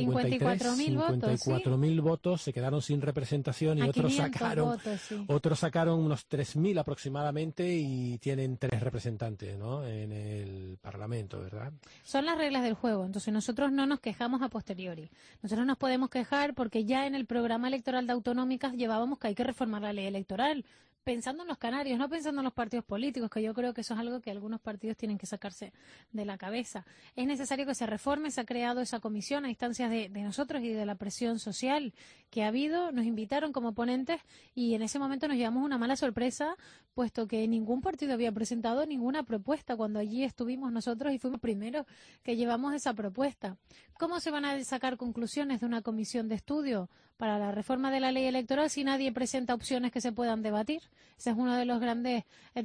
Speaker 13: 54.000 votos, se quedaron sin representación y otros sacaron unos 3.000 aproximadamente y tienen 3 representantes, ¿no?, en el Parlamento, ¿verdad?
Speaker 9: Son las reglas del juego, entonces nosotros no nos quejamos a posteriori. Nosotros nos podemos quejar porque ya en el programa electoral de autonómicas llevábamos que hay que reformar la ley electoral, pensando en los canarios, no pensando en los partidos políticos, que yo creo que eso es algo que algunos partidos tienen que sacarse de la cabeza. Es necesario que se reforme, se ha creado esa comisión a instancias de nosotros y de la presión social que ha habido, nos invitaron como ponentes y en ese momento nos llevamos una mala sorpresa, puesto que ningún partido había presentado ninguna propuesta cuando allí estuvimos nosotros y fuimos primeros que llevamos esa propuesta. ¿Cómo se van a sacar conclusiones de una comisión de estudio para la reforma de la ley electoral si nadie presenta opciones que se puedan debatir? Esa es una de las grandes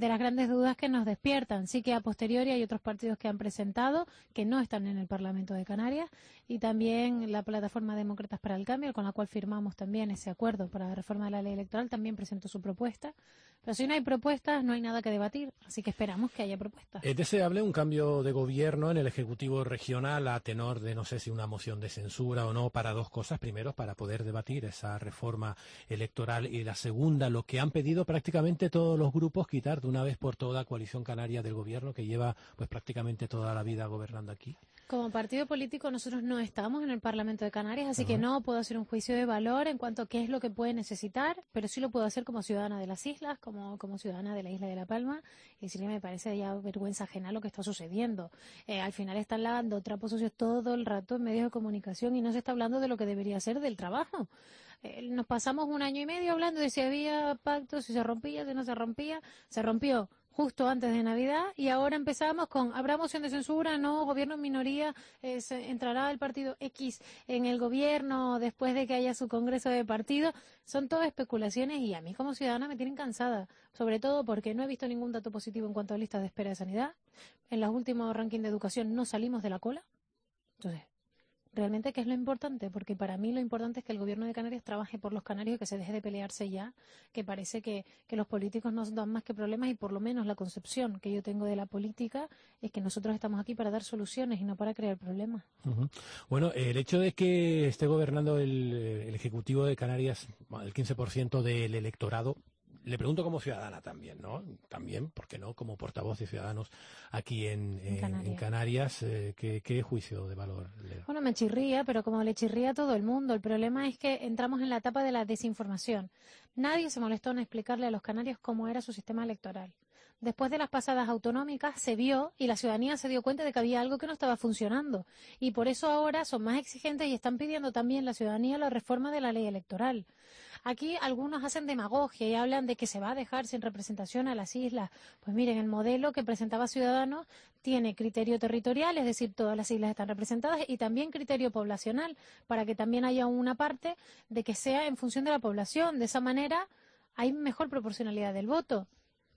Speaker 9: dudas que nos despiertan. Sí que a posteriori hay otros partidos que han presentado, que no están en el Parlamento de Canarias, y también la Plataforma Demócratas para el Cambio, con la cual firmamos también ese acuerdo para la reforma de la ley electoral, también presentó su propuesta. Pero si no hay propuestas, no hay nada que debatir, así que esperamos que haya propuestas.
Speaker 13: Es deseable un cambio de gobierno en el Ejecutivo Regional a tenor de, no sé si una moción de censura o no, para dos cosas. Primero, para poder debatir esa reforma electoral, y la segunda, lo que han pedido prácticamente todos los grupos, quitar de una vez por todas Coalición Canaria del gobierno, que lleva pues prácticamente toda la vida gobernando aquí.
Speaker 9: Como partido político nosotros no estamos en el Parlamento de Canarias, así que no puedo hacer un juicio de valor en cuanto a qué es lo que puede necesitar, pero sí lo puedo hacer como ciudadana de las islas, como ciudadana de la isla de La Palma, y sí me parece ya vergüenza ajena lo que está sucediendo. Al final están lavando trapos sucios todo el rato en medios de comunicación y no se está hablando de lo que debería ser del trabajo. Nos pasamos 1 año y medio hablando de si había pacto, si se rompía, si no se rompía. Se rompió justo antes de Navidad y ahora empezamos con ¿habrá moción de censura? No, gobierno en minoría, entrará el partido X en el gobierno después de que haya su congreso de partido. Son todas especulaciones y a mí como ciudadana me tienen cansada, sobre todo porque no he visto ningún dato positivo en cuanto a listas de espera de sanidad. En los últimos rankings de educación no salimos de la cola. Entonces, realmente, ¿qué es lo importante? Porque para mí lo importante es que el gobierno de Canarias trabaje por los canarios y que se deje de pelearse ya, que parece que los políticos nos dan más que problemas, y por lo menos la concepción que yo tengo de la política es que nosotros estamos aquí para dar soluciones y no para crear problemas.
Speaker 13: Bueno, el hecho de que esté gobernando el Ejecutivo de Canarias el 15% del electorado, le pregunto como ciudadana también, ¿no? También, ¿por qué no? Como portavoz de Ciudadanos aquí en Canarias, ¿qué juicio de valor le da?
Speaker 9: Bueno, me chirría, pero como le chirría a todo el mundo. El problema es que entramos en la etapa de la desinformación. Nadie se molestó en explicarle a los canarios cómo era su sistema electoral. Después de las pasadas autonómicas se vio y la ciudadanía se dio cuenta de que había algo que no estaba funcionando. Y por eso ahora son más exigentes y están pidiendo también la ciudadanía la reforma de la ley electoral. Aquí algunos hacen demagogia y hablan de que se va a dejar sin representación a las islas. Pues miren, el modelo que presentaba Ciudadanos tiene criterio territorial, es decir, todas las islas están representadas, y también criterio poblacional, para que también haya una parte de que sea en función de la población. De esa manera hay mejor proporcionalidad del voto.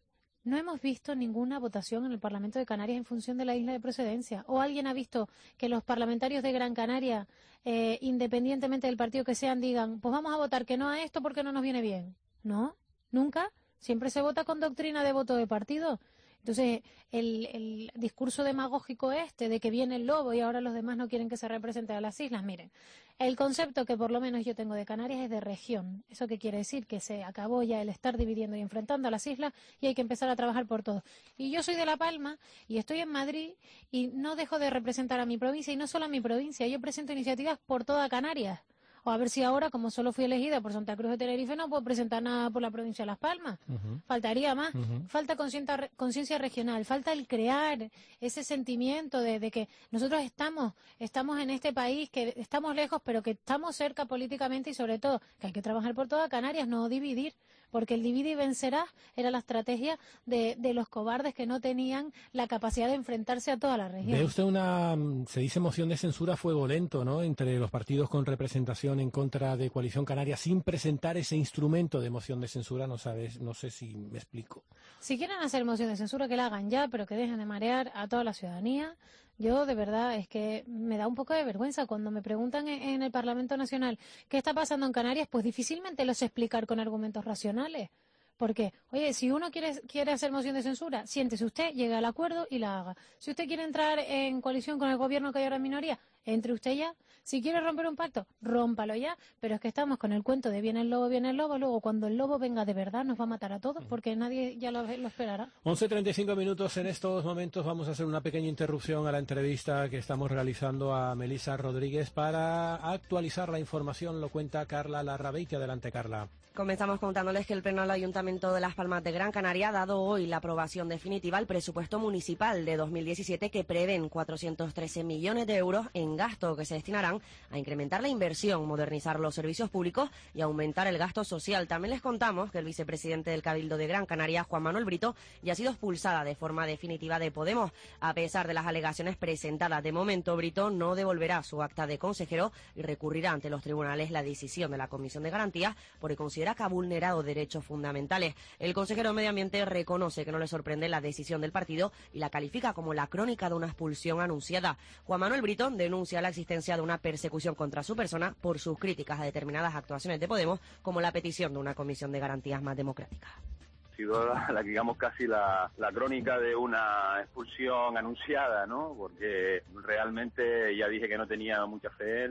Speaker 9: No hemos visto ninguna votación en el Parlamento de Canarias en función de la isla de procedencia. ¿O alguien ha visto que los parlamentarios de Gran Canaria, independientemente del partido que sean, digan, pues vamos a votar que no a esto porque no nos viene bien? No, nunca. Siempre se vota con doctrina de voto de partido. Entonces, el discurso demagógico de que viene el lobo y ahora los demás no quieren que se represente a las islas, miren, el concepto que por lo menos yo tengo de Canarias es de región. ¿Eso qué quiere decir? Que se acabó ya el estar dividiendo y enfrentando a las islas y hay que empezar a trabajar por todo. Y yo soy de La Palma y estoy en Madrid y no dejo de representar a mi provincia, y no solo a mi provincia, yo presento iniciativas por toda Canarias. O a ver si ahora, como solo fui elegida por Santa Cruz de Tenerife, no puedo presentar nada por la provincia de Las Palmas. Faltaría más. Falta conciencia regional, falta el crear ese sentimiento de que nosotros estamos en este país, que estamos lejos, pero que estamos cerca políticamente y sobre todo que hay que trabajar por toda Canarias, no dividir. Porque el divide y vencerás era la estrategia de los cobardes que no tenían la capacidad de enfrentarse a toda la región.
Speaker 13: Ve usted se dice moción de censura a fuego lento, ¿no?, entre los partidos con representación en contra de Coalición Canaria, sin presentar ese instrumento de moción de censura, no sé si me explico.
Speaker 9: Si quieren hacer moción de censura, que la hagan ya, pero que dejen de marear a toda la ciudadanía. Yo, de verdad, es que me da un poco de vergüenza cuando me preguntan en el Parlamento Nacional qué está pasando en Canarias, pues difícilmente lo sé explicar con argumentos racionales. Porque, oye, si uno quiere hacer moción de censura, siéntese usted, llegue al acuerdo y la haga. Si usted quiere entrar en coalición con el gobierno que hay ahora en minoría, entre usted ya. Si quiere romper un pacto, rómpalo ya. Pero es que estamos con el cuento de viene el lobo, luego cuando el lobo venga de verdad nos va a matar a todos porque nadie ya lo esperará.
Speaker 13: 11:35 minutos. En estos momentos vamos a hacer una pequeña interrupción a la entrevista que estamos realizando a Melissa Rodríguez para actualizar la información. Lo cuenta Carla Larrabeiti. Adelante, Carla.
Speaker 15: Comenzamos contándoles que el Pleno del Ayuntamiento de Las Palmas de Gran Canaria ha dado hoy la aprobación definitiva al presupuesto municipal de 2017 que prevén 413 millones de euros en gasto que se destinarán a incrementar la inversión, modernizar los servicios públicos y aumentar el gasto social. También les contamos que el vicepresidente del Cabildo de Gran Canaria, Juan Manuel Brito, ya ha sido expulsada de forma definitiva de Podemos. A pesar de las alegaciones presentadas, de momento Brito no devolverá su acta de consejero y recurrirá ante los tribunales la decisión de la Comisión de Garantías porque considera que ha vulnerado derechos fundamentales. El consejero de Medio Ambiente reconoce que no le sorprende la decisión del partido y la califica como la crónica de una expulsión anunciada. Juan Manuel Brito denuncia la existencia de una persecución contra su persona por sus críticas a determinadas actuaciones de Podemos, como la petición de una comisión de garantías más democrática.
Speaker 22: Ha sido digamos casi la crónica de una expulsión anunciada, ¿no? Porque realmente ya dije que no tenía mucha fe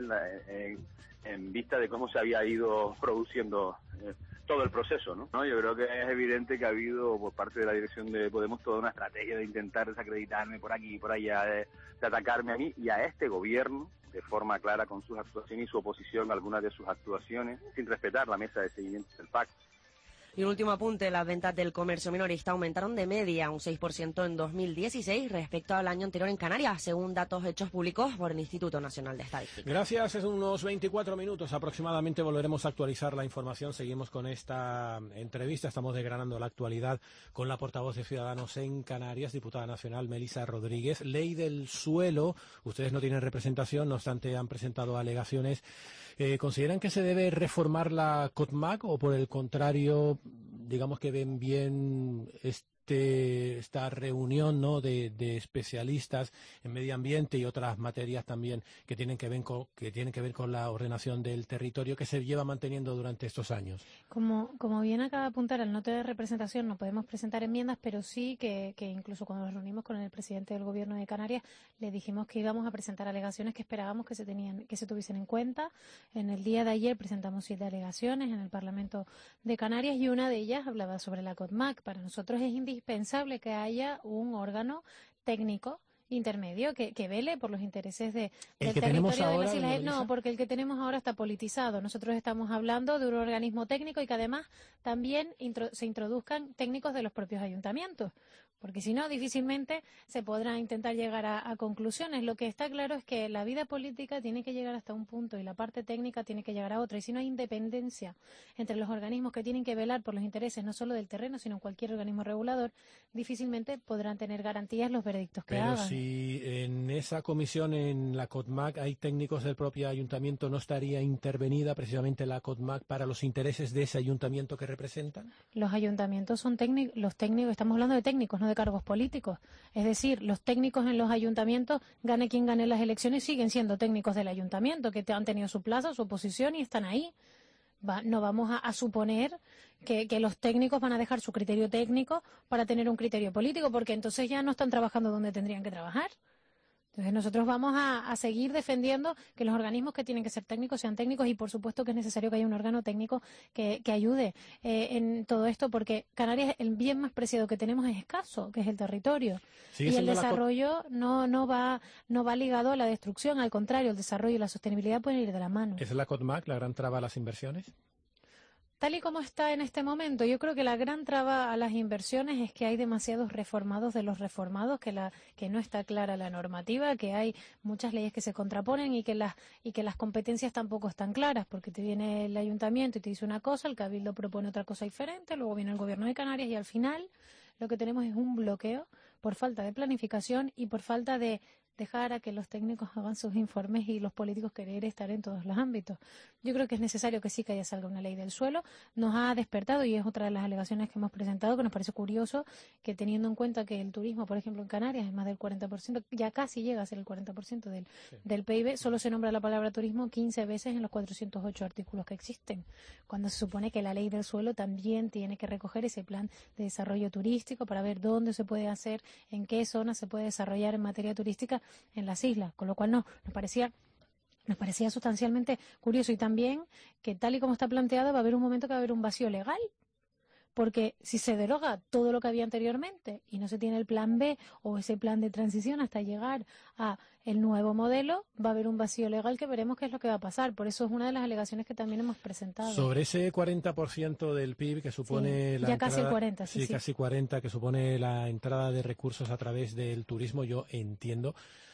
Speaker 22: en vista de cómo se había ido produciendo todo el proceso, ¿no? Yo creo que es evidente que ha habido por parte de la dirección de Podemos toda una estrategia de intentar desacreditarme por aquí y por allá, de atacarme a mí y a este gobierno de forma clara con sus actuaciones y su oposición a algunas de sus actuaciones, sin respetar la mesa de seguimiento del pacto.
Speaker 15: Y un último apunte, las ventas del comercio minorista aumentaron de media un 6% en 2016 respecto al año anterior en Canarias, según datos hechos públicos por el Instituto Nacional de Estadística.
Speaker 13: Gracias, es unos 24 minutos aproximadamente, volveremos a actualizar la información. Seguimos con esta entrevista, estamos desgranando la actualidad con la portavoz de Ciudadanos en Canarias, diputada nacional Melissa Rodríguez. Ley del suelo, ustedes no tienen representación, no obstante han presentado alegaciones. ¿Consideran que se debe reformar la COTMAC o por el contrario, digamos que ven bien esta reunión, ¿no?, de especialistas en medio ambiente y otras materias también que tienen que ver con la ordenación del territorio que se lleva manteniendo durante estos años?
Speaker 9: Como bien acaba de apuntar, al no tener representación no podemos presentar enmiendas, pero sí que incluso cuando nos reunimos con el presidente del Gobierno de Canarias le dijimos que íbamos a presentar alegaciones que esperábamos que se tuviesen en cuenta. En el día de ayer presentamos 7 alegaciones en el Parlamento de Canarias y una de ellas hablaba sobre la COTMAC. Para nosotros es indispensable que haya un órgano técnico intermedio que vele por los intereses del territorio de las islas. No, porque el que tenemos ahora está politizado. Nosotros estamos hablando de un organismo técnico y que además también se introduzcan técnicos de los propios ayuntamientos, porque si no, difícilmente se podrá intentar llegar a conclusiones. Lo que está claro es que la vida política tiene que llegar hasta un punto y la parte técnica tiene que llegar a otra. Y si no hay independencia entre los organismos que tienen que velar por los intereses no solo del terreno, sino cualquier organismo regulador, difícilmente podrán tener garantías los veredictos que hagan.
Speaker 13: Pero si en esa comisión, en la COTMAC, hay técnicos del propio ayuntamiento, ¿no estaría intervenida precisamente la COTMAC para los intereses de ese ayuntamiento que representan?
Speaker 9: Los ayuntamientos son técnicos, estamos hablando de técnicos, no de cargos políticos. Es decir, los técnicos en los ayuntamientos, gane quien gane las elecciones, siguen siendo técnicos del ayuntamiento, que han tenido su plaza, su oposición y están ahí. No vamos a suponer que los técnicos van a dejar su criterio técnico para tener un criterio político, porque entonces ya no están trabajando donde tendrían que trabajar. Entonces nosotros vamos a seguir defendiendo que los organismos que tienen que ser técnicos sean técnicos y por supuesto que es necesario que haya un órgano técnico que ayude en todo esto, porque Canarias, el bien más preciado que tenemos es escaso, que es el territorio. Y el desarrollo no va ligado a la destrucción, al contrario, el desarrollo y la sostenibilidad pueden ir de la mano.
Speaker 13: ¿Es la COTMAC la gran traba a las inversiones?
Speaker 9: Tal y como está en este momento, yo creo que la gran traba a las inversiones es que hay demasiados reformados de los reformados, que no está clara la normativa, que hay muchas leyes que se contraponen y que las competencias tampoco están claras, porque te viene el ayuntamiento y te dice una cosa, el cabildo propone otra cosa diferente, luego viene el gobierno de Canarias y al final lo que tenemos es un bloqueo por falta de planificación y por falta de dejar a que los técnicos hagan sus informes y los políticos querer estar en todos los ámbitos. Yo creo que es necesario que sí que haya salga una ley del suelo. Nos ha despertado, y es otra de las alegaciones que hemos presentado, que nos parece curioso que teniendo en cuenta que el turismo, por ejemplo, en Canarias es más del 40%, ya casi llega a ser el 40% del PIB, solo se nombra la palabra turismo 15 veces en los 408 artículos que existen, cuando se supone que la ley del suelo también tiene que recoger ese plan de desarrollo turístico para ver dónde se puede hacer, en qué zonas se puede desarrollar en materia turística en las islas, con lo cual nos parecía sustancialmente curioso, y también que tal y como está planteado va a haber un momento que va a haber un vacío legal, porque si se deroga todo lo que había anteriormente y no se tiene el plan B o ese plan de transición hasta llegar a el nuevo modelo, va a haber un vacío legal que veremos qué es lo que va a pasar. Por eso es una de las alegaciones que también hemos presentado.
Speaker 13: Sobre ese 40% del PIB que supone
Speaker 9: sí,
Speaker 13: la
Speaker 9: ya
Speaker 13: entrada,
Speaker 9: casi el 40, sí.
Speaker 13: Casi 40, que supone la entrada de recursos a través del turismo, yo entiendo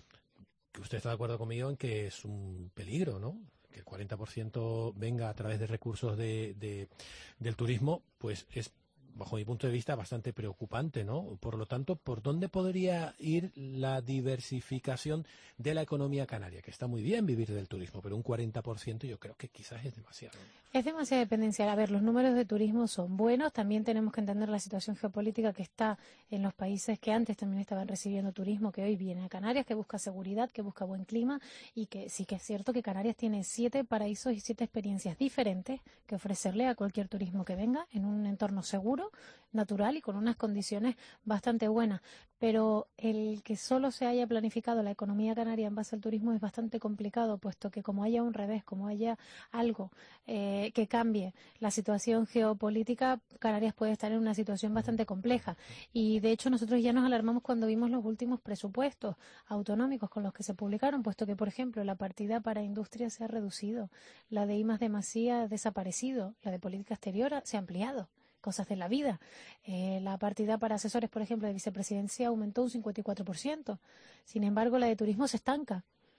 Speaker 13: que usted está de acuerdo conmigo en que es un peligro, ¿no? Que el 40% venga a través de recursos del turismo, pues es, bajo mi punto de vista, bastante preocupante, ¿no? Por lo tanto, ¿por dónde podría ir la diversificación de la economía canaria? Que está muy bien vivir del turismo, pero un 40% yo creo que quizás es demasiado.
Speaker 9: Es demasiada dependencia. A ver, los números de turismo son buenos. También tenemos que entender la situación geopolítica que está en los países que antes también estaban recibiendo turismo, que hoy viene a Canarias, que busca seguridad, que busca buen clima, y que sí que es cierto que Canarias tiene 7 paraísos y 7 experiencias diferentes que ofrecerle a cualquier turismo que venga en un entorno seguro, natural y con unas condiciones bastante buenas. Pero el que solo se haya planificado la economía canaria en base al turismo es bastante complicado, puesto que como haya un revés, como haya algo que cambie la situación geopolítica, Canarias puede estar en una situación bastante compleja. Y de hecho nosotros ya nos alarmamos cuando vimos los últimos presupuestos autonómicos con los que se publicaron, puesto que, por ejemplo, la partida para industria se ha reducido, la de I+D+I ha desaparecido, la de política exterior se ha ampliado. Cosas de la vida. La partida para asesores, por ejemplo, de vicepresidencia aumentó un 54%. Sin embargo, la de turismo se estanca.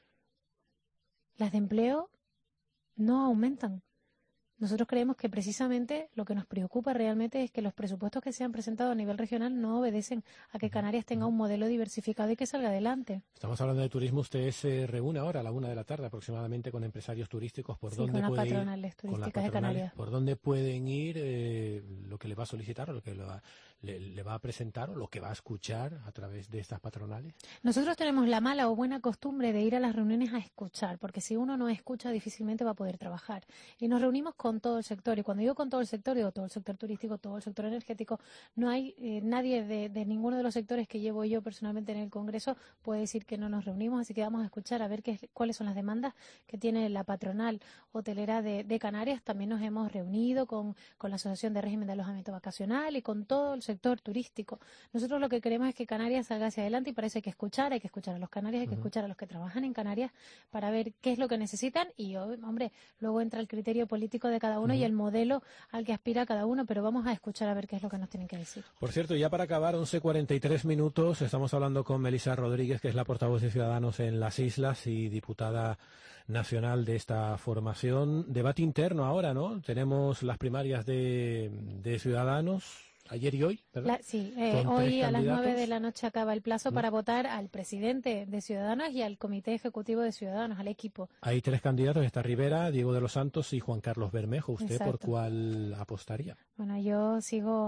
Speaker 9: Las de empleo no aumentan. Nosotros creemos que precisamente lo que nos preocupa realmente es que los presupuestos que se han presentado a nivel regional no obedecen a que Canarias tenga un modelo diversificado y que salga adelante.
Speaker 13: Estamos hablando de turismo. Usted se reúne ahora a la 1 de la tarde aproximadamente con empresarios turísticos. ¿Por dónde
Speaker 9: con las
Speaker 13: puede
Speaker 9: patronales
Speaker 13: ir?
Speaker 9: turísticas de Canarias.
Speaker 13: ¿Por dónde pueden ir? Lo que le va a solicitar o lo que le va a presentar o lo que va a escuchar a través de estas patronales.
Speaker 9: Nosotros tenemos la mala o buena costumbre de ir a las reuniones a escuchar, porque si uno no escucha difícilmente va a poder trabajar. Y nos reunimos con todo el sector, y cuando digo con todo el sector, digo todo el sector turístico, todo el sector energético. No hay nadie de ninguno de los sectores que llevo yo personalmente en el Congreso puede decir que no nos reunimos, así que vamos a escuchar a ver cuáles son las demandas que tiene la patronal hotelera de Canarias. También nos hemos reunido con la Asociación de Régimen de Alojamiento Vacacional y con todo el sector turístico. Nosotros lo que queremos es que Canarias salga hacia adelante, y para eso hay que escuchar a los canarios, hay que escuchar a los que trabajan en Canarias para ver qué es lo que necesitan, y hombre, luego entra el criterio político de cada uno y el modelo al que aspira cada uno, pero vamos a escuchar a ver qué es lo que nos tienen que decir.
Speaker 13: Por cierto, ya para acabar, 11:43 minutos, estamos hablando con Melissa Rodríguez, que es la portavoz de Ciudadanos en las Islas y diputada nacional de esta formación. Debate interno ahora, ¿no? Tenemos las primarias de Ciudadanos ayer y hoy, ¿verdad?
Speaker 9: Sí, hoy a las 9 de la noche acaba el plazo para votar al presidente de Ciudadanos y al comité ejecutivo de Ciudadanos, al equipo.
Speaker 13: Hay 3 candidatos, está Rivera, Diego de los Santos y Juan Carlos Bermejo. ¿Usted
Speaker 9: Exacto.
Speaker 13: por cuál apostaría?
Speaker 9: Bueno, yo sigo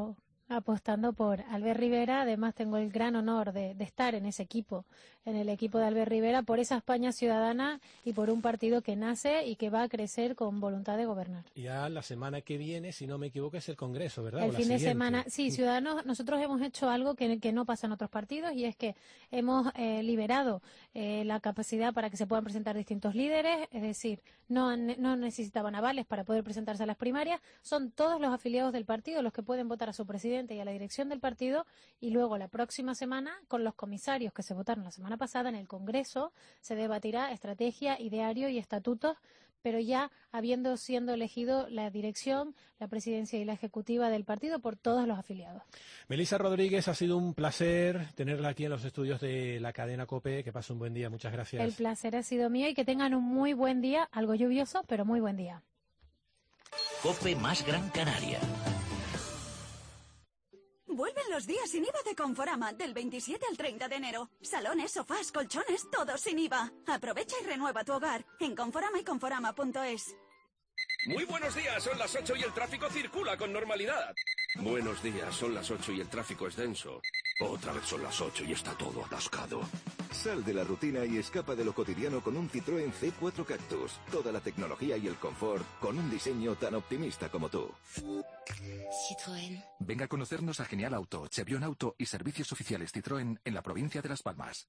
Speaker 9: apostando por Albert Rivera. Además tengo el gran honor de estar en ese equipo, en el equipo de Albert Rivera, por esa España ciudadana y por un partido que nace y que va a crecer con voluntad de gobernar.
Speaker 13: Ya la semana que viene, si no me equivoco, es el Congreso, ¿verdad?
Speaker 9: El fin de semana, sí, Ciudadanos, nosotros hemos hecho algo que no pasa en otros partidos, y es que hemos liberado la capacidad para que se puedan presentar distintos líderes, es decir, no necesitaban avales para poder presentarse a las primarias, son todos los afiliados del partido los que pueden votar a su presidente y a la dirección del partido, y luego la próxima semana, con los comisarios que se votaron la semana pasada en el Congreso, se debatirá estrategia, ideario y estatutos, pero ya siendo elegido la dirección, la presidencia y la ejecutiva del partido por todos los afiliados.
Speaker 13: Melissa Rodríguez, ha sido un placer tenerla aquí en los estudios de la cadena COPE. Que pase un buen día, muchas gracias.
Speaker 9: El placer ha sido mío y que tengan un muy buen día, algo lluvioso, pero muy buen día.
Speaker 1: COPE más Gran Canaria.
Speaker 3: Vuelven los días sin IVA de Conforama, del 27 al 30 de enero. Salones, sofás, colchones, todo sin IVA. Aprovecha y renueva tu hogar en Conforama y Conforama.es.
Speaker 10: Muy buenos días, son las 8 y el tráfico circula con normalidad. Buenos días, son las 8 y el tráfico es denso. Otra vez son las 8 y está todo atascado.
Speaker 11: Sal de la rutina y escapa de lo cotidiano con un Citroën C4 Cactus. Toda la tecnología y el confort con un diseño tan optimista como tú.
Speaker 12: Citroën. Venga a conocernos a Genial Auto, Chevión Auto y servicios oficiales Citroën en la provincia de Las Palmas.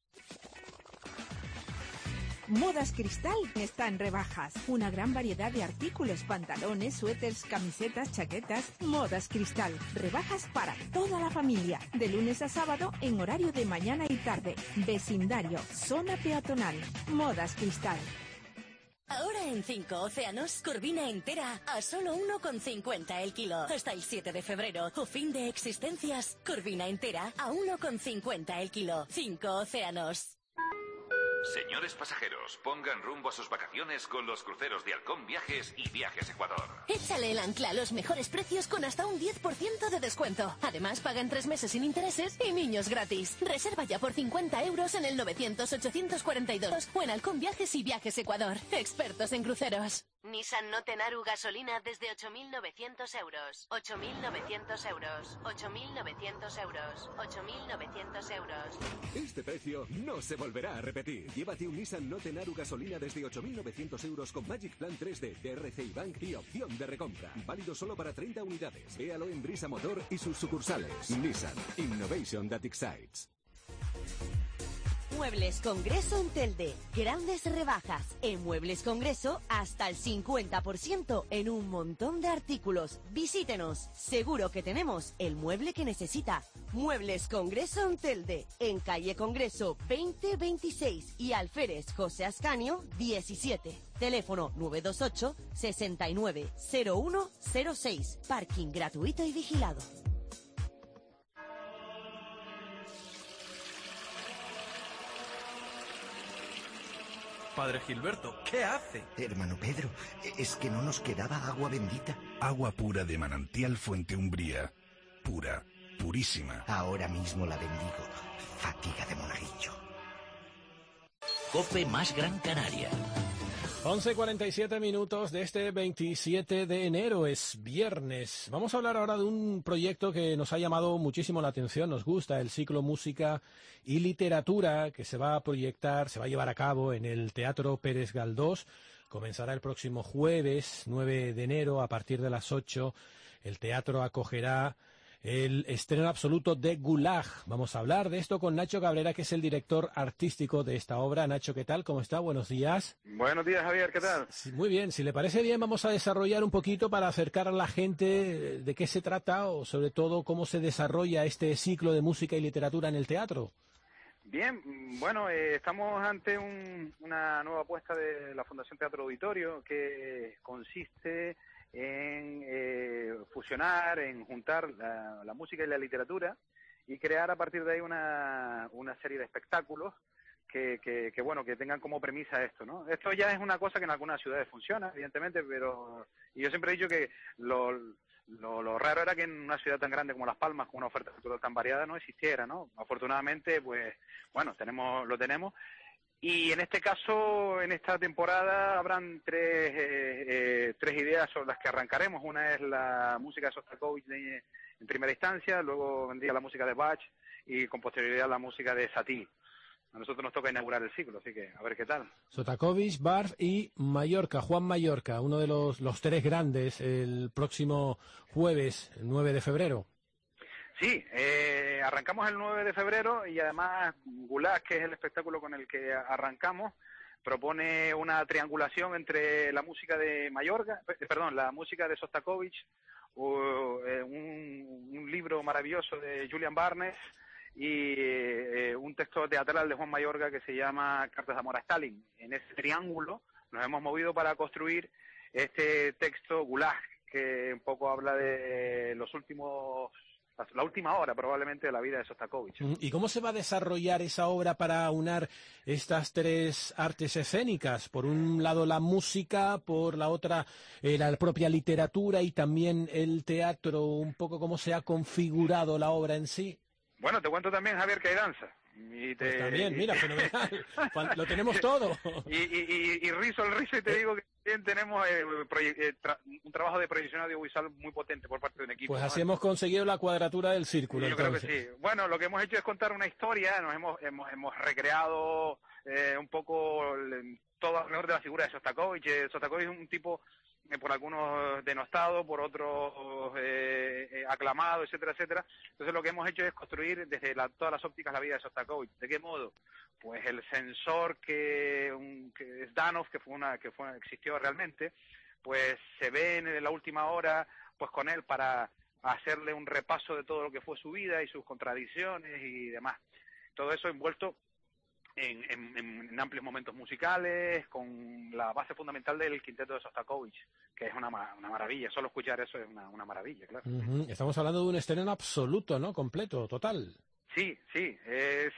Speaker 14: Modas Cristal está en rebajas. Una gran variedad de artículos, pantalones, suéteres, camisetas, chaquetas. Modas Cristal. Rebajas para toda la familia. De lunes a sábado en horario de mañana y tarde. Vecindario, zona peatonal. Modas Cristal.
Speaker 26: Ahora en 5 Océanos, corvina entera a solo 1,50 el kilo. Hasta el 7 de febrero, o fin de existencias, corvina entera a 1,50 el kilo. 5 Océanos.
Speaker 5: Señores pasajeros, pongan rumbo a sus vacaciones con los cruceros de Halcón Viajes y Viajes Ecuador.
Speaker 6: Échale el ancla a los mejores precios con hasta un 10% de descuento. Además, pagan 3 meses sin intereses y niños gratis. Reserva ya por 50 euros en el 900-842 o en Halcón Viajes y Viajes Ecuador. Expertos en cruceros.
Speaker 27: Nissan Note Naru gasolina desde 8.900 euros. 8.900 euros. 8.900 euros. 8.900 euros.
Speaker 25: Este precio no se volverá a repetir. Llévate un Nissan Note Naru gasolina desde 8.900 euros con Magic Plan 3D de RCI Bank y opción de recompra. Válido solo para 30 unidades. Véalo en Brisa Motor y sus sucursales. Nissan Innovation that excites.
Speaker 4: Muebles Congreso en Telde. Grandes rebajas. En Muebles Congreso hasta el 50% en un montón de artículos. Visítenos. Seguro que tenemos el mueble que necesita. Muebles Congreso en Telde. En calle Congreso 2026 y Alférez José Ascanio 17. Teléfono 928 690106. Parking gratuito y vigilado.
Speaker 28: Padre Gilberto, ¿qué hace?
Speaker 8: Hermano Pedro, es que no nos quedaba agua bendita.
Speaker 24: Agua pura de manantial Fuente Umbría. Pura, purísima.
Speaker 8: Ahora mismo la bendigo. Fatiga de monaguillo.
Speaker 1: COPE más Gran Canaria.
Speaker 13: 11:47 minutos de este 27 de enero, es viernes. Vamos a hablar ahora de un proyecto que nos ha llamado muchísimo la atención, nos gusta, el ciclo Música y Literatura, que se va a proyectar, se va a llevar a cabo en el Teatro Pérez Galdós. Comenzará el próximo jueves 9 de enero a partir de las 8. El teatro acogerá el estreno absoluto de Gulag. Vamos a hablar de esto con Nacho Cabrera, que es el director artístico de esta obra. Nacho, ¿qué tal? ¿Cómo está? Buenos días.
Speaker 22: Buenos días, Javier, ¿qué tal?
Speaker 13: Sí, muy bien, si le parece bien, vamos a desarrollar un poquito para acercar a la gente de qué se trata o sobre todo cómo se desarrolla este ciclo de música y literatura en el teatro.
Speaker 22: Bien, bueno, estamos ante una nueva apuesta de la Fundación Teatro Auditorio que consiste en fusionar, en juntar la música y la literatura y crear a partir de ahí una serie de espectáculos que tengan como premisa esto, ¿no? Esto ya es una cosa que en algunas ciudades funciona, evidentemente, pero y yo siempre he dicho que lo raro era que en una ciudad tan grande como Las Palmas, con una oferta cultural tan variada, no existiera, ¿no? Afortunadamente, pues, bueno, lo tenemos.
Speaker 2: Y en este caso, en esta temporada, habrán tres ideas sobre las que arrancaremos. Una es la música de Sostakovich en primera instancia, luego vendría la música de Bach y con posterioridad la música de Satie. A nosotros nos toca inaugurar el ciclo, así que a ver qué tal.
Speaker 13: Sostakovich, Bach y Mallorca, Juan Mallorca, uno de los tres grandes, el próximo jueves, 9 de febrero.
Speaker 2: Sí, arrancamos el 9 de febrero y además Gulag, que es el espectáculo con el que arrancamos, propone una triangulación entre la música de la música de Sostakovich, un libro maravilloso de Julian Barnes y un texto teatral de Juan Mayorga que se llama Cartas de amor a Stalin. En ese triángulo nos hemos movido para construir este texto Gulag, que un poco habla de la última hora probablemente de la vida de Sostakovich.
Speaker 13: ¿Y cómo se va a desarrollar esa obra para unar estas tres artes escénicas? Por un lado la música, por la otra la propia literatura y también el teatro, un poco cómo se ha configurado la obra en sí.
Speaker 2: Bueno, te cuento también, Javier, que hay danza.
Speaker 13: Pues también, mira, fenomenal. Lo tenemos todo.
Speaker 2: Y rizo el rizo y te digo que también tenemos un trabajo de proyección audiovisual muy potente por parte de un equipo.
Speaker 13: Pues así hemos conseguido la cuadratura del círculo.
Speaker 2: Yo creo que sí. Bueno, lo que hemos hecho es contar una historia, nos hemos recreado un poco todo alrededor de la figura de Sostakovich. Sostakovich es un tipo por algunos denostado, por otros aclamado, etcétera, etcétera. Entonces lo que hemos hecho es construir desde todas las ópticas la vida de Sostakovich. ¿De qué modo? Pues el censor que Zdanov, que existió realmente, pues se ve en la última hora pues con él para hacerle un repaso de todo lo que fue su vida y sus contradicciones y demás. Todo eso envuelto en amplios momentos musicales, con la base fundamental del quinteto de Sostakovich, que es una maravilla. Solo escuchar eso es una maravilla, claro.
Speaker 13: Estamos hablando de un estreno absoluto, ¿no? Completo, total.
Speaker 2: Sí. Se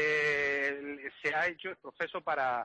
Speaker 2: ha hecho el proceso para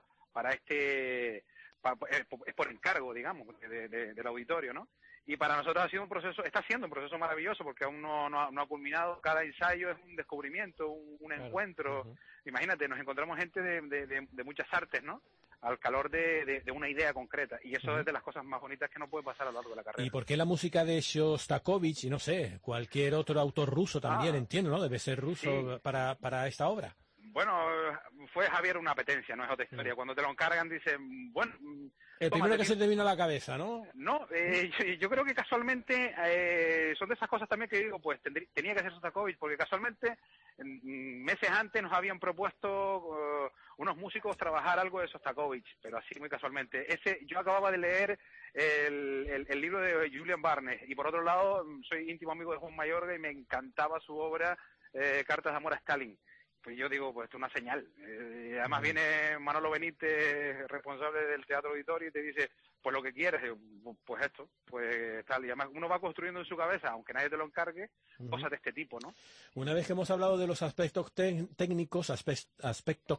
Speaker 2: es por encargo, digamos, del auditorio, ¿no? Y para nosotros está siendo un proceso maravilloso porque aún no ha culminado. Cada ensayo es un descubrimiento, un encuentro. Imagínate, nos encontramos gente de muchas artes, ¿no? Al calor de una idea concreta. Y eso es de las cosas más bonitas que no puede pasar a lo largo de la carrera.
Speaker 13: ¿Y por qué la música de Shostakovich y no sé, cualquier otro autor ruso también, entiendo, ¿no? Debe ser ruso para esta obra.
Speaker 2: Bueno, fue Javier una apetencia, no es otra historia. Cuando te lo encargan dicen, bueno...
Speaker 13: El primero que se te vino a la cabeza, ¿no?
Speaker 2: No, yo creo que casualmente son de esas cosas también que digo, pues tenía que ser Sostakovich, porque casualmente meses antes nos habían propuesto unos músicos trabajar algo de Sostakovich, pero así muy casualmente. Yo acababa de leer el libro de Julian Barnes y por otro lado soy íntimo amigo de Juan Mayorga y me encantaba su obra Cartas de amor a Stalin. Pues yo digo, pues esto es una señal. Además viene Manolo Benítez, responsable del Teatro Auditorio, y te dice, pues lo que quieres, pues esto, pues tal. Y además uno va construyendo en su cabeza, aunque nadie te lo encargue, cosas de este tipo, ¿no?
Speaker 13: Una vez que hemos hablado de los aspectos técnicos, aspectos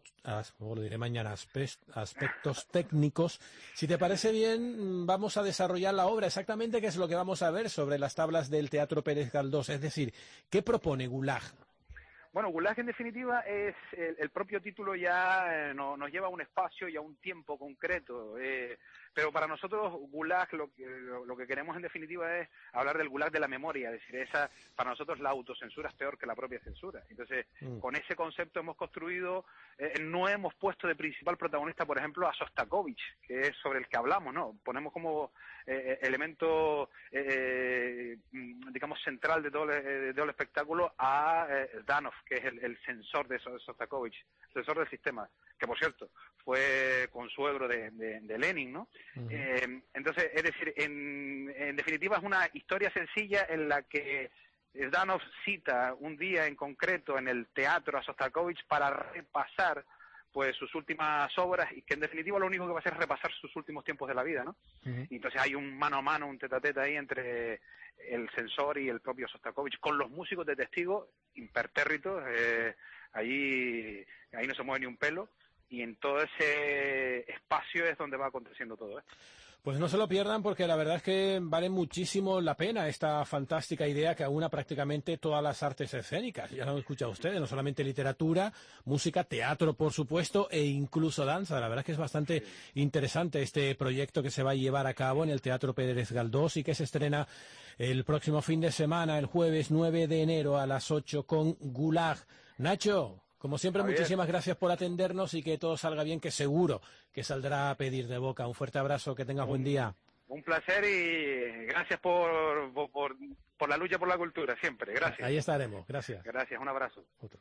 Speaker 13: técnicos, si te parece bien, vamos a desarrollar la obra. Exactamente qué es lo que vamos a ver sobre las tablas del Teatro Pérez Galdós. Es decir, ¿qué propone Gulag?
Speaker 2: Bueno, Gulag en definitiva es el propio título ya nos lleva a un espacio y a un tiempo concreto, pero para nosotros Gulag lo que queremos en definitiva es hablar del Gulag de la memoria, es decir, para nosotros la autocensura es peor que la propia censura. Entonces, con ese concepto hemos construido, no hemos puesto de principal protagonista, por ejemplo, a Sostakovich, que es sobre el que hablamos, ¿no? Ponemos como elemento, digamos, central de todo el espectáculo a Zdanov, que es el censor de Sostakovich, censor del sistema, que por cierto fue consuegro de Lenin, ¿no? Entonces, es decir, en definitiva es una historia sencilla en la que Zdanov cita un día en concreto en el teatro a Sostakovich para repasar pues sus últimas obras, y que en definitiva lo único que va a hacer es repasar sus últimos tiempos de la vida, ¿no? Y entonces hay un mano a mano, un tete a tete ahí entre el censor y el propio Sostakovich, con los músicos de testigo impertérritos, ahí no se mueve ni un pelo, y en todo ese espacio es donde va aconteciendo todo, ¿eh?
Speaker 13: Pues no se lo pierdan porque la verdad es que vale muchísimo la pena esta fantástica idea que aúna prácticamente todas las artes escénicas. Ya lo han escuchado ustedes, no solamente literatura, música, teatro, por supuesto, e incluso danza. La verdad es que es bastante interesante este proyecto que se va a llevar a cabo en el Teatro Pérez Galdós y que se estrena el próximo fin de semana, el jueves 9 de enero a las 8 con Gulag. Nacho, como siempre,
Speaker 2: Javier,
Speaker 13: muchísimas gracias por atendernos y que todo salga bien, que seguro que saldrá a pedir de boca. Un fuerte abrazo, que tengas buen día.
Speaker 2: Un placer y gracias por la lucha por la cultura, siempre. Gracias.
Speaker 13: Ahí estaremos. Gracias.
Speaker 2: Gracias, un abrazo.
Speaker 13: Otro.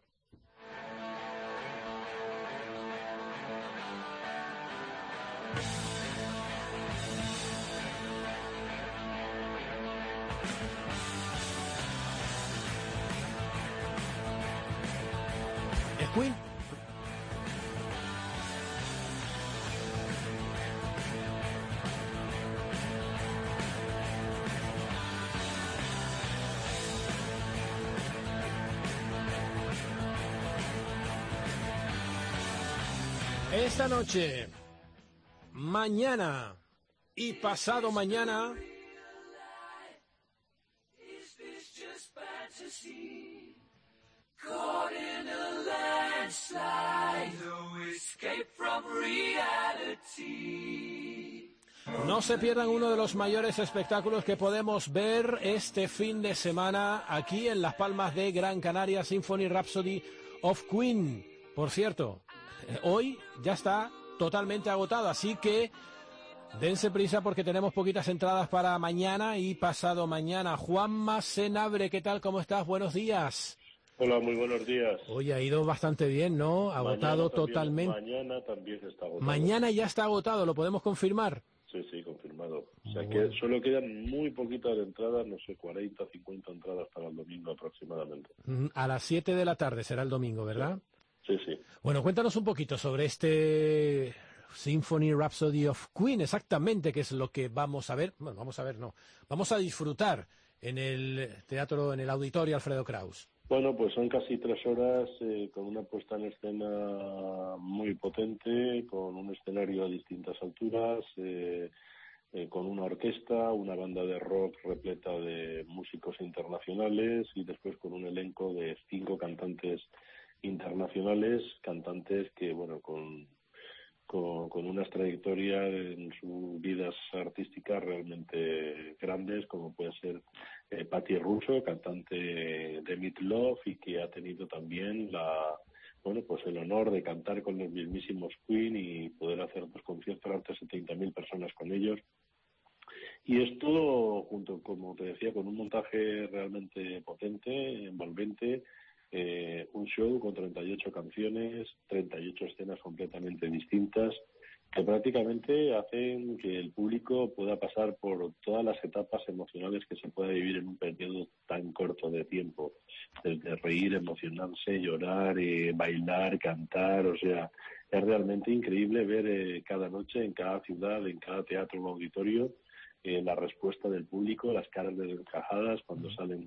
Speaker 13: ¿Es Queen? Esta noche, mañana y pasado mañana, no se pierdan uno de los mayores espectáculos que podemos ver este fin de semana aquí en Las Palmas de Gran Canaria, Symphony Rhapsody of Queen. Por cierto, hoy ya está totalmente agotado, así que dense prisa porque tenemos poquitas entradas para mañana y pasado mañana. Juanma Senabre, ¿qué tal? ¿Cómo estás? Buenos días.
Speaker 7: Hola, muy buenos días.
Speaker 13: Hoy ha ido bastante bien, ¿no? Agotado totalmente.
Speaker 7: Mañana también está agotado.
Speaker 13: Mañana ya está agotado, ¿lo podemos confirmar?
Speaker 7: Sí, confirmado. O sea que solo quedan muy poquitas entradas, no sé, 40, 50 entradas para el domingo aproximadamente.
Speaker 13: A las 7 de la tarde será el domingo, ¿verdad?
Speaker 7: Sí.
Speaker 13: Bueno, cuéntanos un poquito sobre este Symphony Rhapsody of Queen, exactamente qué es lo que vamos a ver. Bueno, vamos a disfrutar en el teatro, en el auditorio Alfredo Kraus.
Speaker 7: Bueno, pues son casi 3 horas con una puesta en escena muy potente, con un escenario a distintas alturas, con una orquesta, una banda de rock repleta de músicos internacionales y después con un elenco de 5 cantantes internacionales, cantantes que, bueno, con unas trayectorias en sus vidas artísticas realmente grandes, como puede ser Patti Russo, cantante de Meat Love, y que ha tenido también el honor de cantar con los mismísimos Queen y poder hacer 2 conciertos ante 70.000 personas con ellos. Y esto, junto, como te decía, con un montaje realmente potente, envolvente, un show con 38 canciones, 38 escenas completamente distintas, que prácticamente hacen que el público pueda pasar por todas las etapas emocionales que se pueda vivir en un periodo tan corto de tiempo, desde reír, emocionarse, llorar, bailar, cantar. O sea, es realmente increíble ver cada noche, en cada ciudad, en cada teatro o auditorio, la respuesta del público, las caras desencajadas cuando salen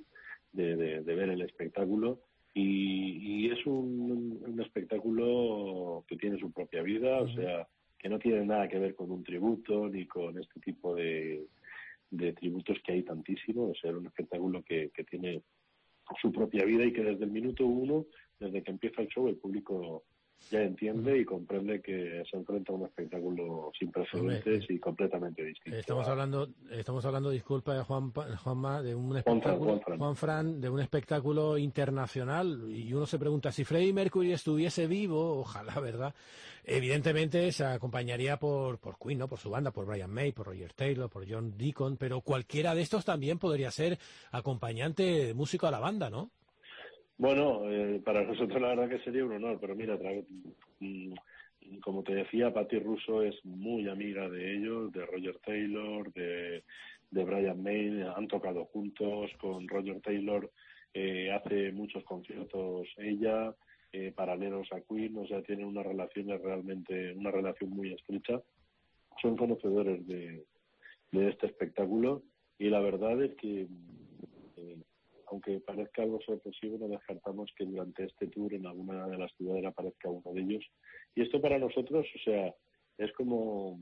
Speaker 7: de ver el espectáculo, y es un espectáculo que tiene su propia vida, o sea, que no tiene nada que ver con un tributo ni con este tipo de tributos que hay tantísimos. O sea, un espectáculo que tiene su propia vida y que desde el minuto 1, desde que empieza el show, el público ya entiende y comprende que se enfrenta a un espectáculo sin precedentes y completamente distinto.
Speaker 13: Estamos hablando, disculpa, Juanma, de un espectáculo, Juan-Fran, de un espectáculo internacional, y uno se pregunta si Freddie Mercury estuviese vivo, ojalá, ¿verdad? Evidentemente se acompañaría por Queen, ¿no? Por su banda, por Brian May, por Roger Taylor, por John Deacon, pero cualquiera de estos también podría ser acompañante músico a la banda, ¿no?
Speaker 7: Bueno, para nosotros la verdad que sería un honor, pero mira, como te decía, Patti Russo es muy amiga de ellos, de Roger Taylor, de Brian May, han tocado juntos con Roger Taylor, hace muchos conciertos ella, paralelos a Queen, o sea, tienen una relación muy estrecha, son conocedores de este espectáculo, y la verdad es que aunque parezca algo sorpresivo, no descartamos que durante este tour en alguna de las ciudades aparezca uno de ellos. Y esto para nosotros, o sea, es como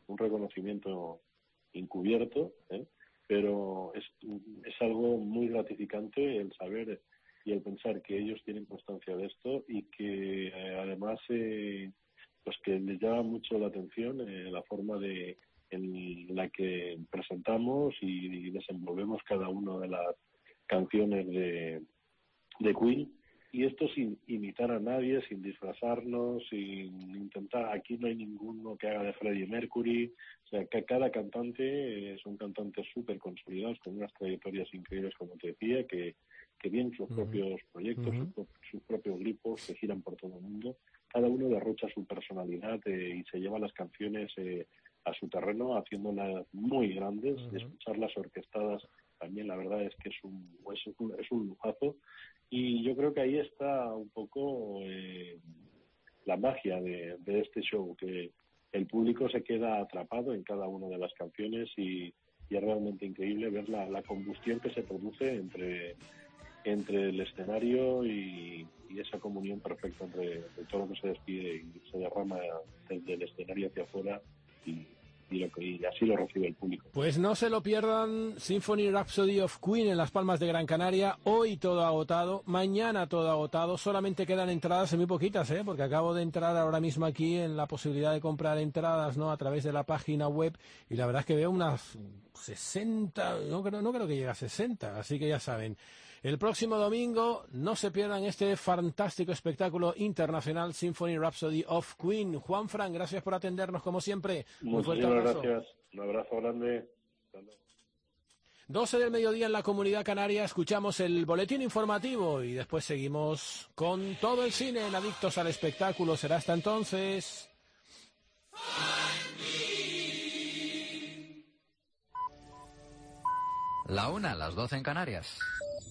Speaker 7: un reconocimiento encubierto, pero es algo muy gratificante el saber y el pensar que ellos tienen constancia de esto y que además pues que les llama mucho la atención la forma en la que presentamos y desenvolvemos cada una de las canciones de Queen, y esto sin imitar a nadie, sin disfrazarnos, sin intentar, aquí no hay ninguno que haga de Freddie Mercury, o sea, que cada cantante son cantantes súper consolidados, con unas trayectorias increíbles, como te decía, que tienen sus propios proyectos, sus propios grupos, que giran por todo el mundo, cada uno derrocha su personalidad y se lleva las canciones a su terreno, haciéndolas muy grandes, escucharlas orquestadas también, la verdad es que es un lujazo, y yo creo que ahí está un poco la magia de este show, que el público se queda atrapado en cada una de las canciones y es realmente increíble ver la combustión que se produce entre el escenario y esa comunión perfecta entre todo lo que se despide y se derrama desde el escenario hacia afuera y así lo recibe el público.
Speaker 13: Pues no se lo pierdan, Symphony Rhapsody of Queen en Las Palmas de Gran Canaria, hoy todo agotado, mañana todo agotado, solamente quedan entradas muy poquitas, porque acabo de entrar ahora mismo aquí en la posibilidad de comprar entradas, ¿no?, a través de la página web, y la verdad es que veo unas 60, no creo que llegue a 60, así que ya saben. El próximo domingo no se pierdan este fantástico espectáculo internacional, Symphony Rhapsody of Queen. Juan Fran, gracias por atendernos como siempre. Un fuerte abrazo.
Speaker 7: Gracias, un abrazo grande.
Speaker 13: 12 del mediodía en la Comunidad Canaria, escuchamos el boletín informativo y después seguimos con todo el cine en Adictos al Espectáculo. Será hasta entonces.
Speaker 15: La 1, las 12 en Canarias.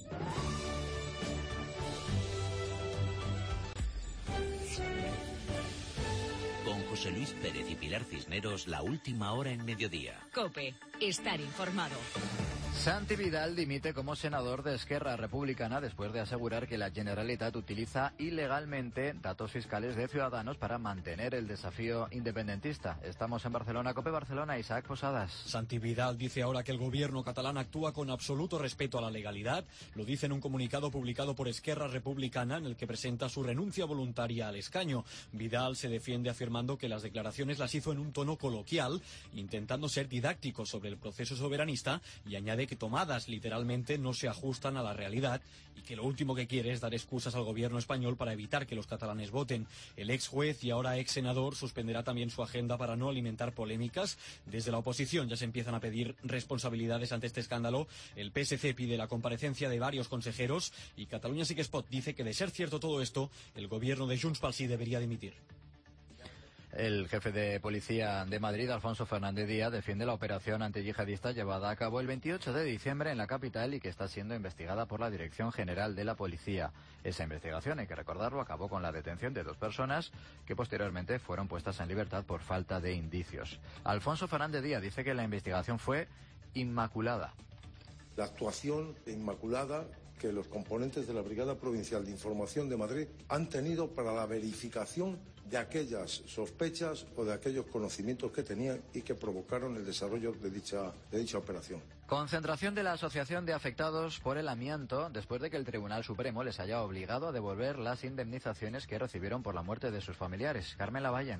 Speaker 1: Con José Luis Pérez y Pilar Cisneros, la última hora en mediodía.
Speaker 16: COPE, estar informado.
Speaker 15: Santi Vidal dimite como senador de Esquerra Republicana después de asegurar que la Generalitat utiliza ilegalmente datos fiscales de Ciudadanos para mantener el desafío independentista. Estamos en Barcelona, COPE Barcelona, Isaac Posadas.
Speaker 17: Santi Vidal dice ahora que el gobierno catalán actúa con absoluto respeto a la legalidad. Lo dice en un comunicado publicado por Esquerra Republicana en el que presenta su renuncia voluntaria al escaño. Vidal se defiende afirmando que las declaraciones las hizo en un tono coloquial, intentando ser didáctico sobre el proceso soberanista, y añade que tomadas literalmente no se ajustan a la realidad y que lo último que quiere es dar excusas al gobierno español para evitar que los catalanes voten. El ex juez y ahora ex senador suspenderá también su agenda para no alimentar polémicas. Desde la oposición ya se empiezan a pedir responsabilidades ante este escándalo. El PSC pide la comparecencia de varios consejeros y Catalunya Sí que es Pot dice que, de ser cierto todo esto, el gobierno de Junts pel Sí debería dimitir.
Speaker 15: El jefe de policía de Madrid, Alfonso Fernández Díaz, defiende la operación antiyihadista llevada a cabo el 28 de diciembre en la capital y que está siendo investigada por la Dirección General de la Policía. Esa investigación, hay que recordarlo, acabó con la detención de 2 personas que posteriormente fueron puestas en libertad por falta de indicios. Alfonso Fernández Díaz dice que la investigación fue inmaculada.
Speaker 18: La actuación inmaculada que los componentes de la Brigada Provincial de Información de Madrid han tenido para la verificación de aquellas sospechas o de aquellos conocimientos que tenían y que provocaron el desarrollo de dicha operación.
Speaker 15: Concentración de la Asociación de Afectados por el Amianto después de que el Tribunal Supremo les haya obligado a devolver las indemnizaciones que recibieron por la muerte de sus familiares. Carmen Lavallen.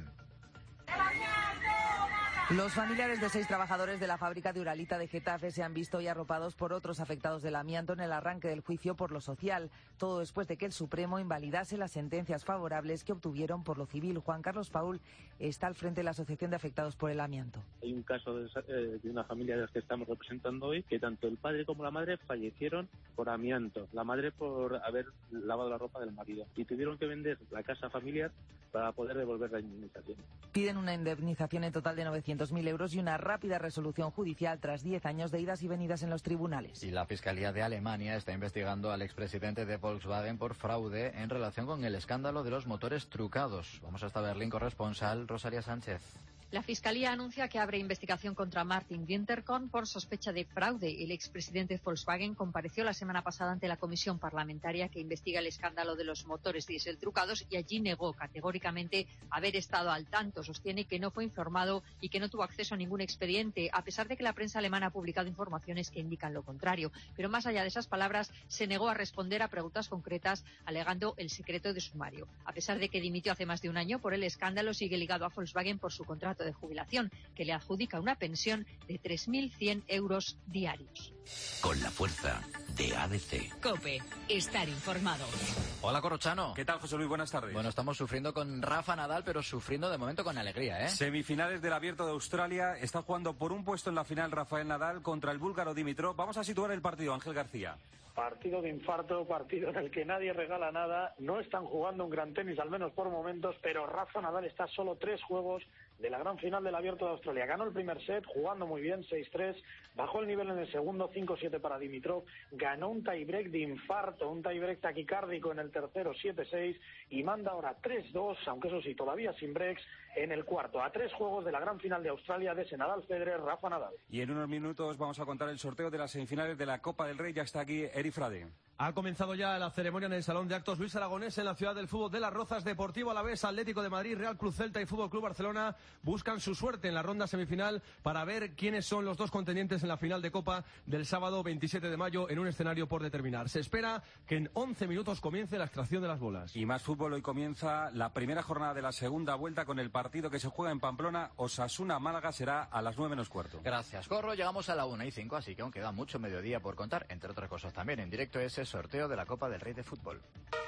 Speaker 19: Los familiares de 6 trabajadores de la fábrica de Uralita de Getafe se han visto hoy arropados por otros afectados del amianto en el arranque del juicio por lo social. Todo después de que el Supremo invalidase las sentencias favorables que obtuvieron por lo civil. Juan Carlos Paul está al frente de la Asociación de Afectados por el Amianto.
Speaker 20: Hay un caso de una familia de las que estamos representando hoy, que tanto el padre como la madre fallecieron por amianto. La madre por haber lavado la ropa del marido. Y tuvieron que vender la casa familiar para poder devolver la indemnización.
Speaker 19: Piden una indemnización en total de 900.000 euros y una rápida resolución judicial tras 10 años de idas y venidas en los tribunales.
Speaker 15: Y la Fiscalía de Alemania está investigando al expresidente de Volkswagen por fraude en relación con el escándalo de los motores trucados. Vamos hasta Berlín, corresponsal Rosalía Sánchez.
Speaker 16: La Fiscalía anuncia que abre investigación contra Martin Winterkorn por sospecha de fraude. El expresidente Volkswagen compareció la semana pasada ante la comisión parlamentaria que investiga el escándalo de los motores diésel trucados y allí negó categóricamente haber estado al tanto. Sostiene que no fue informado y que no tuvo acceso a ningún expediente, a pesar de que la prensa alemana ha publicado informaciones que indican lo contrario. Pero más allá de esas palabras, se negó a responder a preguntas concretas, alegando el secreto de sumario. A pesar de que dimitió hace más de un año por el escándalo, sigue ligado a Volkswagen por su contrato de jubilación, que le adjudica una pensión de 3.100 euros diarios.
Speaker 1: Con la fuerza de ABC.
Speaker 16: COPE. Estar informado.
Speaker 15: Hola, Corrochano.
Speaker 3: ¿Qué tal, José Luis? Buenas tardes.
Speaker 15: Bueno, estamos sufriendo con Rafa Nadal, pero sufriendo de momento con alegría, ¿eh?
Speaker 3: Semifinales del Abierto de Australia. Está jugando por un puesto en la final Rafael Nadal contra el búlgaro Dimitrov. Vamos a situar el partido, Ángel García.
Speaker 9: Partido de infarto, partido en el que nadie regala nada. No están jugando un gran tenis, al menos por momentos, pero Rafa Nadal está a solo 3 juegos de la gran final del Abierto de Australia. Ganó el primer set, jugando muy bien, 6-3. Bajó el nivel en el segundo, 5-7 para Dimitrov. Ganó un tiebreak de infarto, un tiebreak taquicárdico en el tercero, 7-6. Y manda ahora 3-2, aunque eso sí, todavía sin breaks, en el cuarto. A 3 juegos de la gran final de Australia de ese Nadal Federer, Rafa Nadal.
Speaker 3: Y en unos minutos vamos a contar el sorteo de las semifinales de la Copa del Rey. Ya está aquí Eri Frade.
Speaker 10: Ha comenzado ya la ceremonia en el Salón de Actos Luis Aragonés en la ciudad del fútbol de Las Rozas. Deportivo Alavés, Atlético de Madrid, Real Cruz Celta y Fútbol Club Barcelona buscan su suerte en la ronda semifinal para ver quiénes son los dos contendientes en la final de Copa del sábado 27 de mayo en un escenario por determinar. Se espera que en 11 minutos comience la extracción de las bolas.
Speaker 3: Y más fútbol, hoy comienza la primera jornada de la segunda vuelta con el partido que se juega en Pamplona. Osasuna-Málaga será a las 9 menos cuarto.
Speaker 15: Gracias, Corro. Llegamos a la 1:05, así que aún queda mucho mediodía por contar, entre otras cosas también en directo ese sorteo de la Copa del Rey de Fútbol.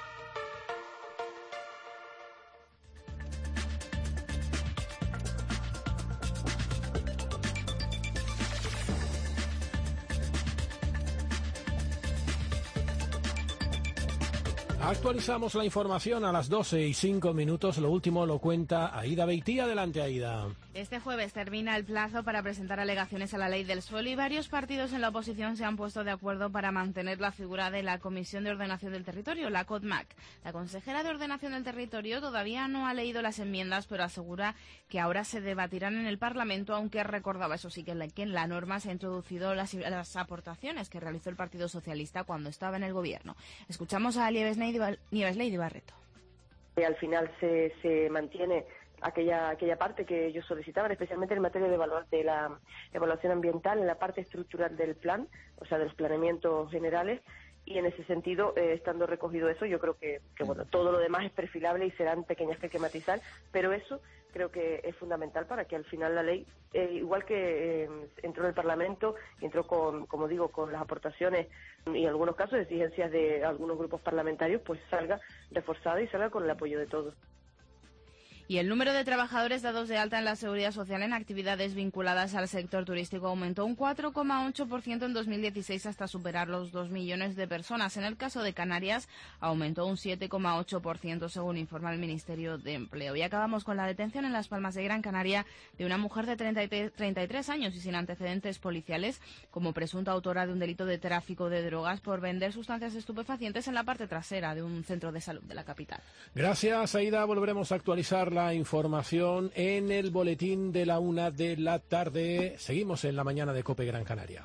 Speaker 13: Actualizamos la información a las 12:05. Lo último lo cuenta Aida Beitía. Adelante, Aida.
Speaker 11: Este jueves termina el plazo para presentar alegaciones a la ley del suelo y varios partidos en la oposición se han puesto de acuerdo para mantener la figura de la Comisión de Ordenación del Territorio, la CODMAC. La consejera de Ordenación del Territorio todavía no ha leído las enmiendas, pero asegura que ahora se debatirán en el Parlamento, aunque recordaba, eso sí, que en la norma se han introducido las aportaciones que realizó el Partido Socialista cuando estaba en el Gobierno. Escuchamos a Nieves Lady Barreto.
Speaker 12: Al final se mantiene aquella parte que ellos solicitaban, especialmente en materia de la evaluación ambiental, en la parte estructural del plan, o sea, de los planeamientos generales, y en ese sentido, estando recogido eso, yo creo que bueno, todo lo demás es perfilable y serán pequeñas que hay que matizar, pero eso creo que es fundamental para que al final la ley, igual que entró en el Parlamento, entró como digo, con las aportaciones y en algunos casos exigencias de algunos grupos parlamentarios, pues salga reforzada y salga con el apoyo de todos.
Speaker 11: Y el número de trabajadores dados de alta en la Seguridad Social en actividades vinculadas al sector turístico aumentó un 4,8% en 2016 hasta superar los 2 millones de personas. En el caso de Canarias, aumentó un 7,8% según informa el Ministerio de Empleo. Y acabamos con la detención en Las Palmas de Gran Canaria de una mujer de 33 años y sin antecedentes policiales como presunta autora de un delito de tráfico de drogas por vender sustancias estupefacientes en la parte trasera de un centro de salud de la capital.
Speaker 13: Gracias, Aida. Volveremos a actualizar la información en el boletín de la 1 de la tarde. Seguimos en la mañana de COPE Gran Canaria.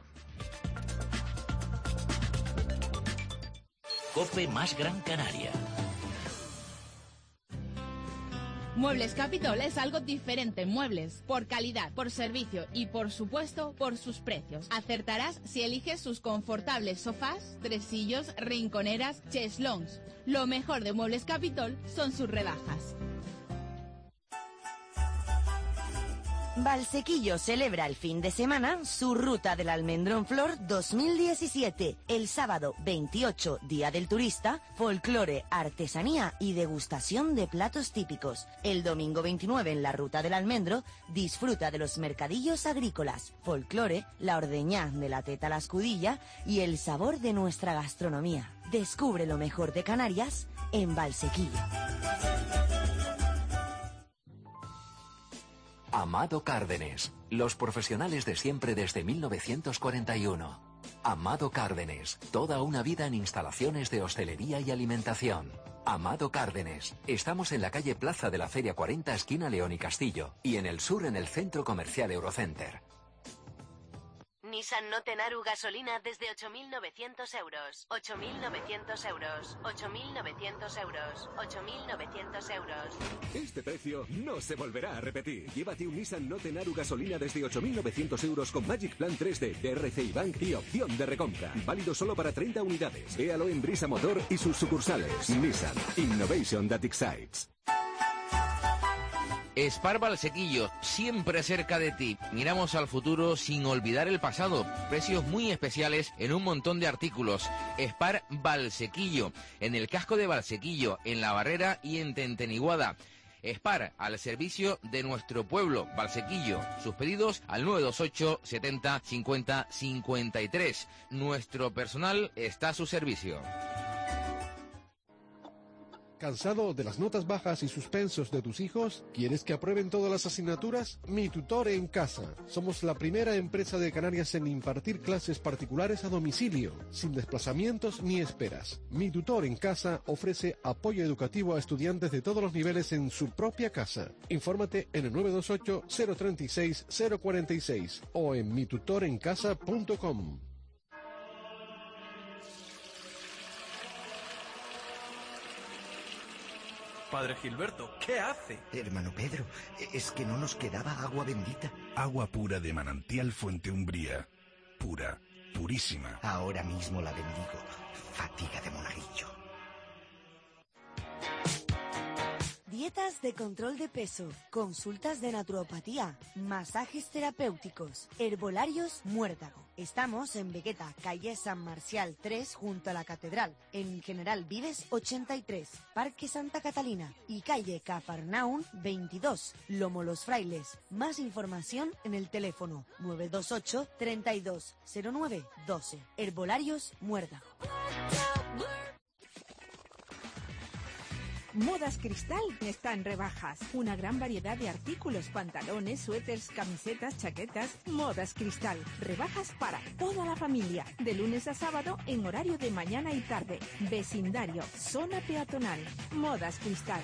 Speaker 1: COPE más Gran Canaria.
Speaker 11: Muebles Capitol es algo diferente en muebles, por calidad, por servicio y por supuesto por sus precios. Acertarás si eliges sus confortables sofás, tresillos, rinconeras, cheslons. Lo mejor de Muebles Capitol son sus rebajas.
Speaker 4: Valsequillo celebra el fin de semana su Ruta del Almendrón Flor 2017. El sábado 28, Día del Turista, folclore, artesanía y degustación de platos típicos. El domingo 29, en la Ruta del Almendro, disfruta de los mercadillos agrícolas, folclore, la ordeñá de la teta a la escudilla y el sabor de nuestra gastronomía. Descubre lo mejor de Canarias en Valsequillo.
Speaker 14: Amado Cárdenes, los profesionales de siempre desde 1941.
Speaker 5: Amado Cárdenes, toda una vida en instalaciones de hostelería y alimentación. Amado Cárdenes, estamos en la calle Plaza de la Feria 40, esquina León y Castillo, y en el sur en el Centro Comercial Eurocenter.
Speaker 6: Nissan Note Naru gasolina desde 8.900 euros. 8.900 euros. 8.900 euros. 8.900 euros.
Speaker 14: Este precio no se volverá a repetir. Llévate un Nissan Note Naru gasolina desde 8.900 euros con Magic Plan 3D de RCI Bank y opción de recompra. Válido solo para 30 unidades. Véalo en Brisa Motor y sus sucursales. Nissan. Innovation that excites.
Speaker 21: Spar Valsequillo, siempre cerca de ti. Miramos al futuro sin olvidar el pasado. Precios muy especiales en un montón de artículos. Spar Valsequillo, en el casco de Valsequillo, en La Barrera y en Tenteniguada. Spar, al servicio de nuestro pueblo, Valsequillo. Sus pedidos al 928 70 50 53. Nuestro personal está a su servicio.
Speaker 23: ¿Cansado de las notas bajas y suspensos de tus hijos? ¿Quieres que aprueben todas las asignaturas? Mi Tutor en Casa. Somos la primera empresa de Canarias en impartir clases particulares a domicilio, sin desplazamientos ni esperas. Mi Tutor en Casa ofrece apoyo educativo a estudiantes de todos los niveles en su propia casa. Infórmate en el 928-036-046 o en mitutorencasa.com.
Speaker 28: Padre Gilberto, ¿qué hace?
Speaker 25: Hermano Pedro, es que no nos quedaba agua bendita.
Speaker 26: Agua pura de manantial Fuente Umbría. Pura, purísima.
Speaker 25: Ahora mismo la bendigo. Fatiga de monaguillo.
Speaker 4: Dietas de control de peso, consultas de naturopatía, masajes terapéuticos, herbolarios Muérdago. Estamos en Vegueta, calle San Marcial 3, junto a la Catedral, en General Vives 83, Parque Santa Catalina y calle Cafarnaún 22, Lomo Los Frailes. Más información en el teléfono 928 32 09 12. Herbolarios Muérdago.
Speaker 27: Modas Cristal está en rebajas. Una gran variedad de artículos, pantalones, suéteres, camisetas, chaquetas. Modas Cristal. Rebajas para toda la familia. De lunes a sábado en horario de mañana y tarde. Vecindario, zona peatonal. Modas Cristal.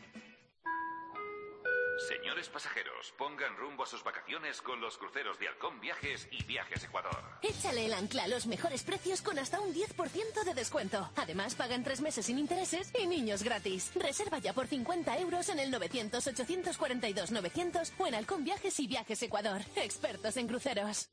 Speaker 29: Señores pasajeros, pongan rumbo a sus vacaciones con los cruceros de Halcón Viajes y Viajes Ecuador.
Speaker 6: Échale el ancla a los mejores precios con hasta un 10% de descuento. Además, pagan 3 meses sin intereses y niños gratis. Reserva ya por 50 euros en el 900-842-900 o en Halcón Viajes y Viajes Ecuador. Expertos en cruceros.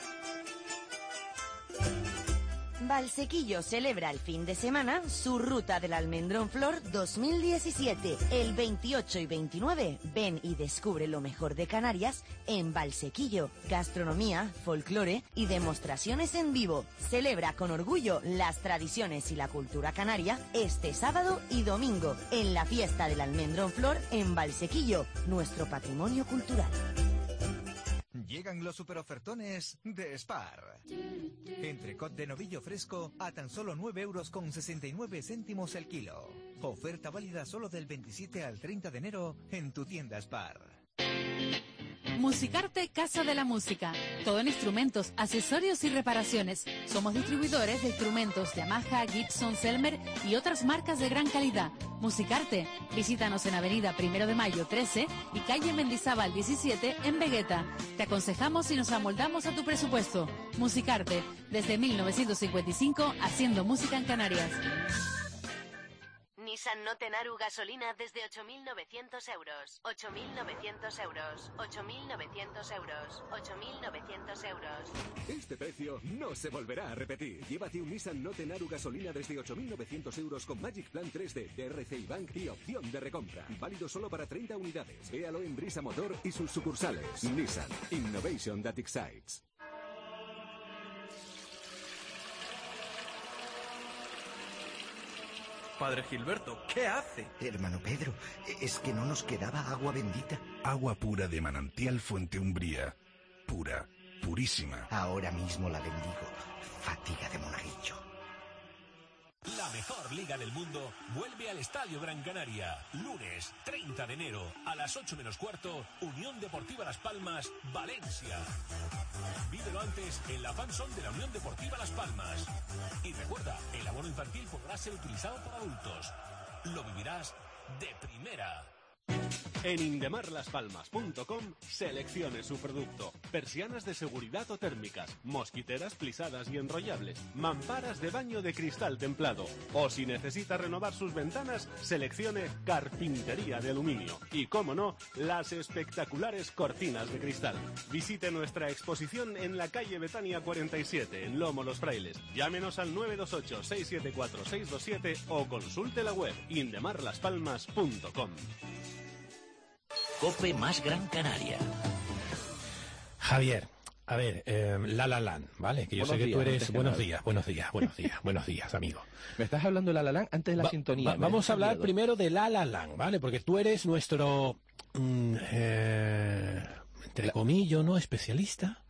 Speaker 4: Valsequillo celebra el fin de semana su Ruta del Almendrón Flor 2017. El 28 y 29 ven y descubre lo mejor de Canarias en Valsequillo. Gastronomía, folclore y demostraciones en vivo. Celebra con orgullo las tradiciones y la cultura canaria este sábado y domingo en la fiesta del Almendrón Flor en Valsequillo, nuestro patrimonio cultural.
Speaker 30: Llegan los superofertones de Spar. Entrecot de novillo fresco a tan solo 9,69 € el kilo. Oferta válida solo del 27 al 30 de enero en tu tienda Spar.
Speaker 31: Musicarte Casa de la Música. Todo en instrumentos, accesorios y reparaciones. Somos distribuidores de instrumentos Yamaha, Gibson, Selmer y otras marcas de gran calidad. Musicarte. Visítanos en Avenida 1 de Mayo 13 y calle Mendizábal 17 en Vegueta. Te aconsejamos y nos amoldamos a tu presupuesto. Musicarte. Desde 1955 haciendo música en Canarias.
Speaker 6: Nissan Note Naru gasolina desde 8.900 euros. 8.900 euros. 8.900 euros. 8.900 euros.
Speaker 14: Este precio no se volverá a repetir. Llévate un Nissan Note Naru gasolina desde 8.900 euros con Magic Plan 3D de RCI Bank y opción de recompra. Válido solo para 30 unidades. Véalo en Brisa Motor y sus sucursales. Nissan. Innovation that excites.
Speaker 28: Padre Gilberto, ¿qué hace?
Speaker 25: Hermano Pedro, es que no nos quedaba agua bendita.
Speaker 26: Agua pura de manantial Fuente Umbría. Pura, purísima.
Speaker 25: Ahora mismo la bendigo. Fatiga de monaguillo.
Speaker 2: La mejor liga del mundo vuelve al Estadio Gran Canaria. Lunes 30 de enero a las 8:15, Unión Deportiva Las Palmas, Valencia. Vívelo antes en la fanzone de la Unión Deportiva Las Palmas. Y recuerda, el abono infantil podrá ser utilizado por adultos. Lo vivirás de primera.
Speaker 7: En indemarlaspalmas.com seleccione su producto. Persianas de seguridad o térmicas, mosquiteras plisadas y enrollables, mamparas de baño de cristal templado. O si necesita renovar sus ventanas, seleccione carpintería de aluminio. Y cómo no, las espectaculares cortinas de cristal. Visite nuestra exposición en la calle Betania 47, en Lomo Los Frailes. Llámenos al 928-674-627 o consulte la web indemarlaspalmas.com.
Speaker 1: COPE más Gran Canaria.
Speaker 13: Javier, a ver, La La Land, ¿vale? Que yo sé que tú eres... Buenos días, amigo.
Speaker 8: ¿Me estás hablando de La La Land antes de la sintonía?
Speaker 13: Vamos a hablar primero de La La Land, ¿vale? Porque tú eres nuestro... entre comillas, ¿no? Especialista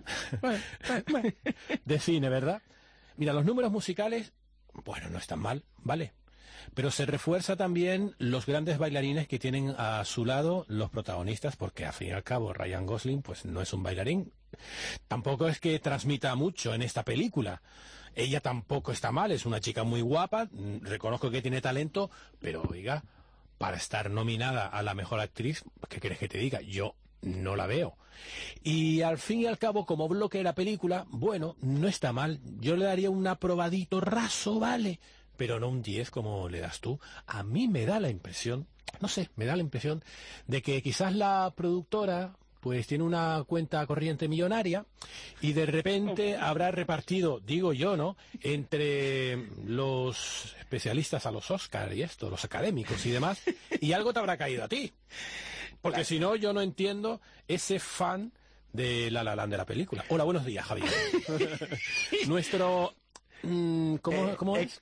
Speaker 13: de cine, ¿verdad? Mira, los números musicales, bueno, no están mal, ¿vale? Pero se refuerza también los grandes bailarines que tienen a su lado los protagonistas, porque al fin y al cabo Ryan Gosling pues no es un bailarín. Tampoco es que transmita mucho en esta película. Ella tampoco está mal, es una chica muy guapa, reconozco que tiene talento, pero oiga, para estar nominada a la mejor actriz, ¿qué quieres que te diga? Yo no la veo. Y al fin y al cabo, como bloque de la película, bueno, no está mal. Yo le daría un aprobadito raso, ¿vale? Pero no un 10 como le das tú. A mí me da la impresión, no sé, me da la impresión de que quizás la productora pues tiene una cuenta corriente millonaria y de repente habrá repartido, digo yo, ¿no?, entre los especialistas a los Oscar y esto, los académicos y demás, y algo te habrá caído a ti. Porque si no, yo no entiendo ese fan de La La Land de la película. Hola, buenos días, Javier. Nuestro... ¿Cómo es?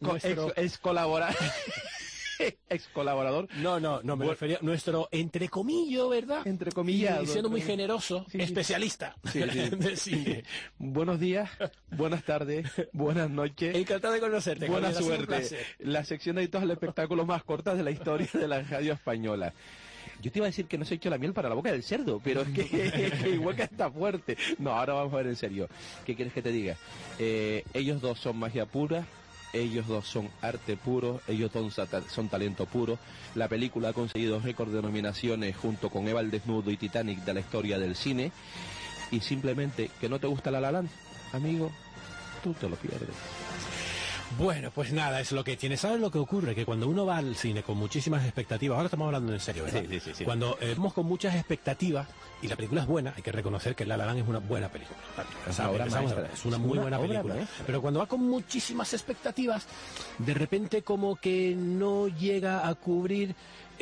Speaker 8: Ex colaborador.
Speaker 13: No, me refería nuestro entrecomillo, ¿verdad?
Speaker 8: Entrecomillado.
Speaker 13: Y siendo muy generoso, sí, especialista.
Speaker 8: Sí. Sí. Buenos días, buenas tardes, buenas noches.
Speaker 13: Encantado de conocerte.
Speaker 8: Buena suerte. La sección de editos al espectáculo más corta de la historia de la radio española. Yo te iba a decir que no se ha hecho la miel para la boca del cerdo, pero es que igual que está fuerte. No, ahora vamos a ver en serio. ¿Qué quieres que te diga? Ellos dos son magia pura, ellos dos son arte puro, ellos dos son talento puro. La película ha conseguido récord de nominaciones junto con Eva el Desnudo y Titanic de la historia del cine. Y simplemente, ¿que no te gusta La La Land? Amigo, tú te lo pierdes.
Speaker 13: Bueno, pues nada, es lo que tiene. ¿Sabes lo que ocurre? Que cuando uno va al cine con muchísimas expectativas, ahora estamos hablando en serio, ¿verdad?
Speaker 8: Sí.
Speaker 13: Cuando vamos con muchas expectativas y la película es buena, hay que reconocer que La La Land es una buena película. Es una muy buena película. Pero cuando va con muchísimas expectativas, de repente como que no llega a cubrir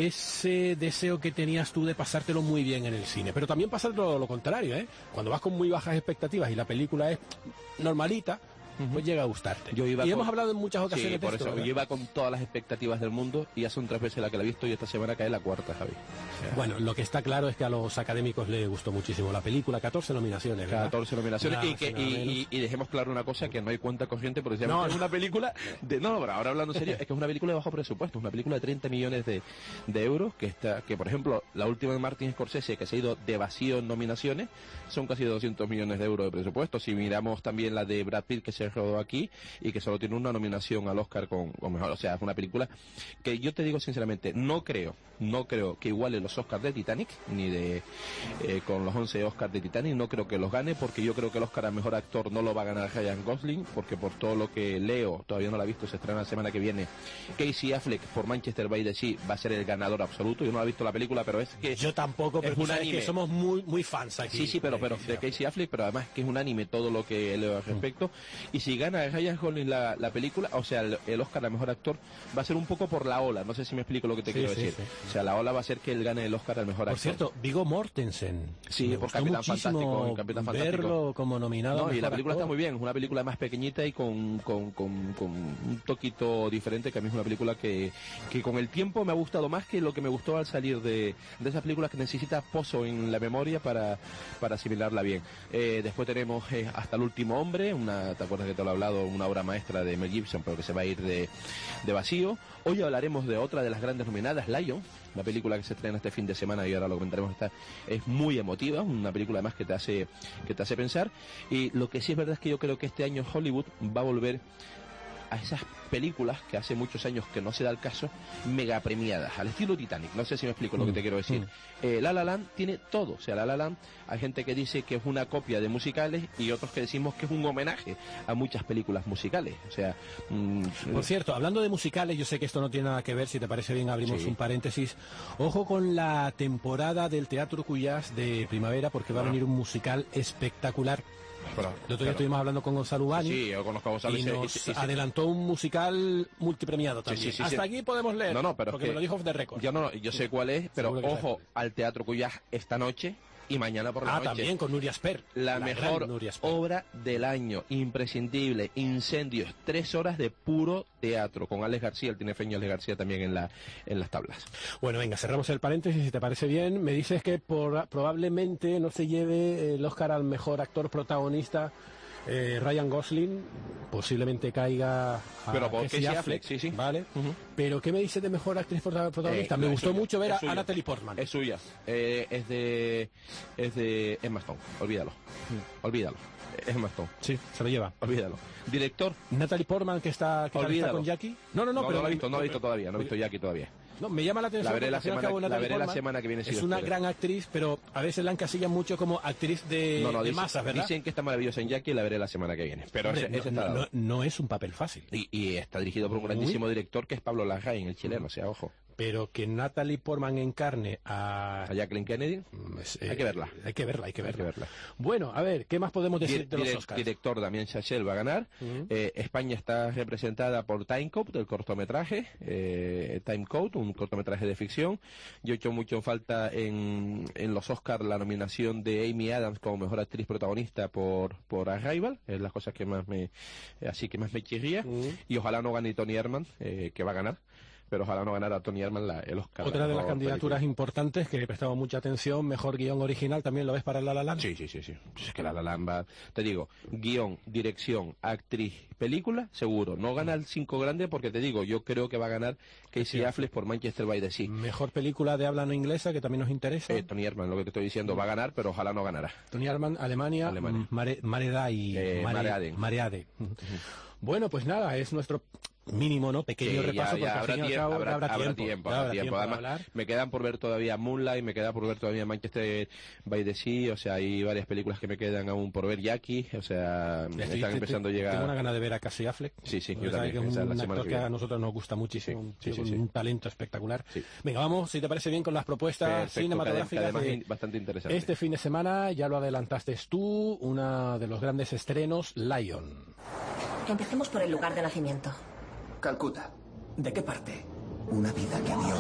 Speaker 13: ese deseo que tenías tú de pasártelo muy bien en el cine. Pero también pasa lo contrario, ¿eh? Cuando vas con muy bajas expectativas y la película es normalita, pues llega a gustarte. Hemos hablado en muchas ocasiones
Speaker 8: de esto, ¿verdad? Yo iba con todas las expectativas del mundo y ya son 3 veces la que la he visto y esta semana cae la 4ª, Javi.
Speaker 13: Bueno, lo que está claro es que a los académicos les gustó muchísimo la película, 14 nominaciones, ¿verdad?
Speaker 8: 14 nominaciones y dejemos claro una cosa, que no hay cuenta corriente porque es una película de... No, ahora hablando en serio, es que es una película de bajo presupuesto, es una película de 30 millones de euros, que por ejemplo, la última de Martin Scorsese, que se ha ido de vacío en nominaciones, son casi 200 millones de euros de presupuesto. Si miramos también la de Brad Pitt, que se rodó aquí y que solo tiene una nominación al Oscar con mejor, o sea, es una película que yo te digo sinceramente, no creo que iguale los Oscars de Titanic, ni de con los 11 Oscars de Titanic, no creo que los gane, porque yo creo que el Oscar a mejor actor no lo va a ganar Ryan Gosling, porque por todo lo que leo, todavía no la he visto, se estrena la semana que viene, Casey Affleck por Manchester by the Sea va a ser el ganador absoluto. Yo no la he visto la película, pero es que
Speaker 13: yo tampoco, pero es que somos muy fans aquí.
Speaker 8: Sí, pero de Casey Affleck, pero además que es un anime todo lo que leo al respecto. Y si gana Ryan Gosling la película, o sea, el Oscar a mejor actor va a ser un poco por la ola, no sé si me explico lo que te quiero decir. O sea, la ola va a ser que él gane el Oscar al mejor actor.
Speaker 13: Por cierto, Viggo Mortensen.
Speaker 8: Sí, por Capitán Fantástico. Capitán Fantástico.
Speaker 13: Verlo como nominado.
Speaker 8: No, y la película está muy bien, es una película más pequeñita y con un toquito diferente, que a mí es una película que con el tiempo me ha gustado más que lo que me gustó al salir de esas películas que necesita pozo en la memoria para asimilarla bien. Después tenemos Hasta el último hombre, ¿te acuerdas que te lo he hablado, una obra maestra de Mel Gibson, pero que se va a ir de vacío. Hoy hablaremos de otra de las grandes nominadas, Lion, la película que se estrena este fin de semana y ahora lo comentaremos. Es muy emotiva, una película además que te hace pensar. Y lo que sí es verdad es que yo creo que este año Hollywood va a volver a esas películas que hace muchos años que no se da el caso, mega premiadas, al estilo Titanic. No sé si me explico lo que te quiero decir. La La Land tiene todo. O sea, La La Land, hay gente que dice que es una copia de musicales y otros que decimos que es un homenaje a muchas películas musicales. O sea,
Speaker 13: por cierto, hablando de musicales, yo sé que esto no tiene nada que ver, si te parece bien abrimos un paréntesis. Ojo con la temporada del Teatro Cuyás de primavera, porque va a venir un musical espectacular. El otro día estuvimos hablando con Gonzalo Ubani.
Speaker 8: Sí, yo conozco a Gonzalo
Speaker 13: y nos adelantó un musical multipremiado también. Hasta aquí podemos leer,
Speaker 8: pero
Speaker 13: porque me lo dijo off the record.
Speaker 8: Yo sé cuál es, pero ojo al Teatro Cuyás esta noche y mañana por la noche.
Speaker 13: También con Nuria Esper.
Speaker 8: La mejor obra del año, imprescindible, Incendios, 3 horas de puro teatro, con Alex García, el tinefeño Alex García también en las tablas.
Speaker 13: Bueno, venga, cerramos el paréntesis, si te parece bien. Me dices que probablemente no se lleve el Oscar al mejor actor protagonista Ryan Gosling, posiblemente caiga a Casey Affleck,
Speaker 8: sí.
Speaker 13: ¿Vale? Pero ¿qué me dices de mejor actriz protagonista? Me gustó mucho ver a Natalie Portman.
Speaker 8: Es suya, es de Emma Stone, olvídalo. Es Emma Stone.
Speaker 13: Sí, se lo lleva.
Speaker 8: Olvídalo. Director.
Speaker 13: Natalie Portman, que está con Jackie. No, pero
Speaker 8: no he visto todavía, no he visto Jackie todavía.
Speaker 13: No, me llama la atención.
Speaker 8: La veré la semana que viene.
Speaker 13: Es una gran actriz, pero a veces la encasillan mucho como actriz de masas, ¿verdad?
Speaker 8: Dicen que está maravillosa en Jackie y la veré la semana que viene. Pero
Speaker 13: no es un papel fácil.
Speaker 8: Y está dirigido por un grandísimo director que es Pablo Larraín, el chileno, o sea, ojo.
Speaker 13: Pero que Natalie Portman encarne a
Speaker 8: Jacqueline Kennedy, hay que verla.
Speaker 13: Hay que verla. Bueno, a ver, ¿qué más podemos decir de los Oscars?
Speaker 8: Director Damien Chazelle va a ganar. España está representada por Timecode, el cortometraje. Timecode, un cortometraje de ficción. Yo he hecho mucho en falta en los Oscars la nominación de Amy Adams como mejor actriz protagonista por Arrival. Es las cosas que más me chirría. Y ojalá no gane Tony Erdmann, que va a ganar. Pero ojalá no ganara Tony Erdmann el Oscar.
Speaker 13: Otra de las candidaturas importantes que le prestamos mucha atención, mejor guión original, ¿también lo ves para La La Land?
Speaker 8: Sí. Es que La La Land va, te digo, guión, dirección, actriz, película, seguro. No gana el 5 grande porque te digo, yo creo que va a ganar Casey Affleck por Manchester by the Sea.
Speaker 13: Mejor película de habla no inglesa, que también nos interesa.
Speaker 8: Tony Erdmann, lo que te estoy diciendo, va a ganar, pero ojalá no ganará.
Speaker 13: Tony Erdmann, Alemania.
Speaker 8: Mare
Speaker 13: Ade. Bueno, pues nada, es nuestro mínimo, ¿no? Pequeño repaso, porque
Speaker 8: habrá tiempo. Además, me quedan por ver todavía Moonlight, me queda por ver todavía Manchester by the Sea, o sea, hay varias películas que me quedan aún por ver. Jackie, o sea, están empezando a llegar.
Speaker 13: Tengo una gana de ver a Casey Affleck.
Speaker 8: Sí, yo también.
Speaker 13: Que es un actor que a nosotros nos gusta muchísimo, un talento espectacular. Venga, vamos, si te parece bien, con las propuestas cinematográficas
Speaker 8: bastante interesante.
Speaker 13: Este fin de semana, ya lo adelantaste tú, uno de los grandes estrenos, Lion.
Speaker 3: Empecemos por el lugar de nacimiento.
Speaker 25: Calcuta.
Speaker 3: ¿De qué parte?
Speaker 25: Una vida que había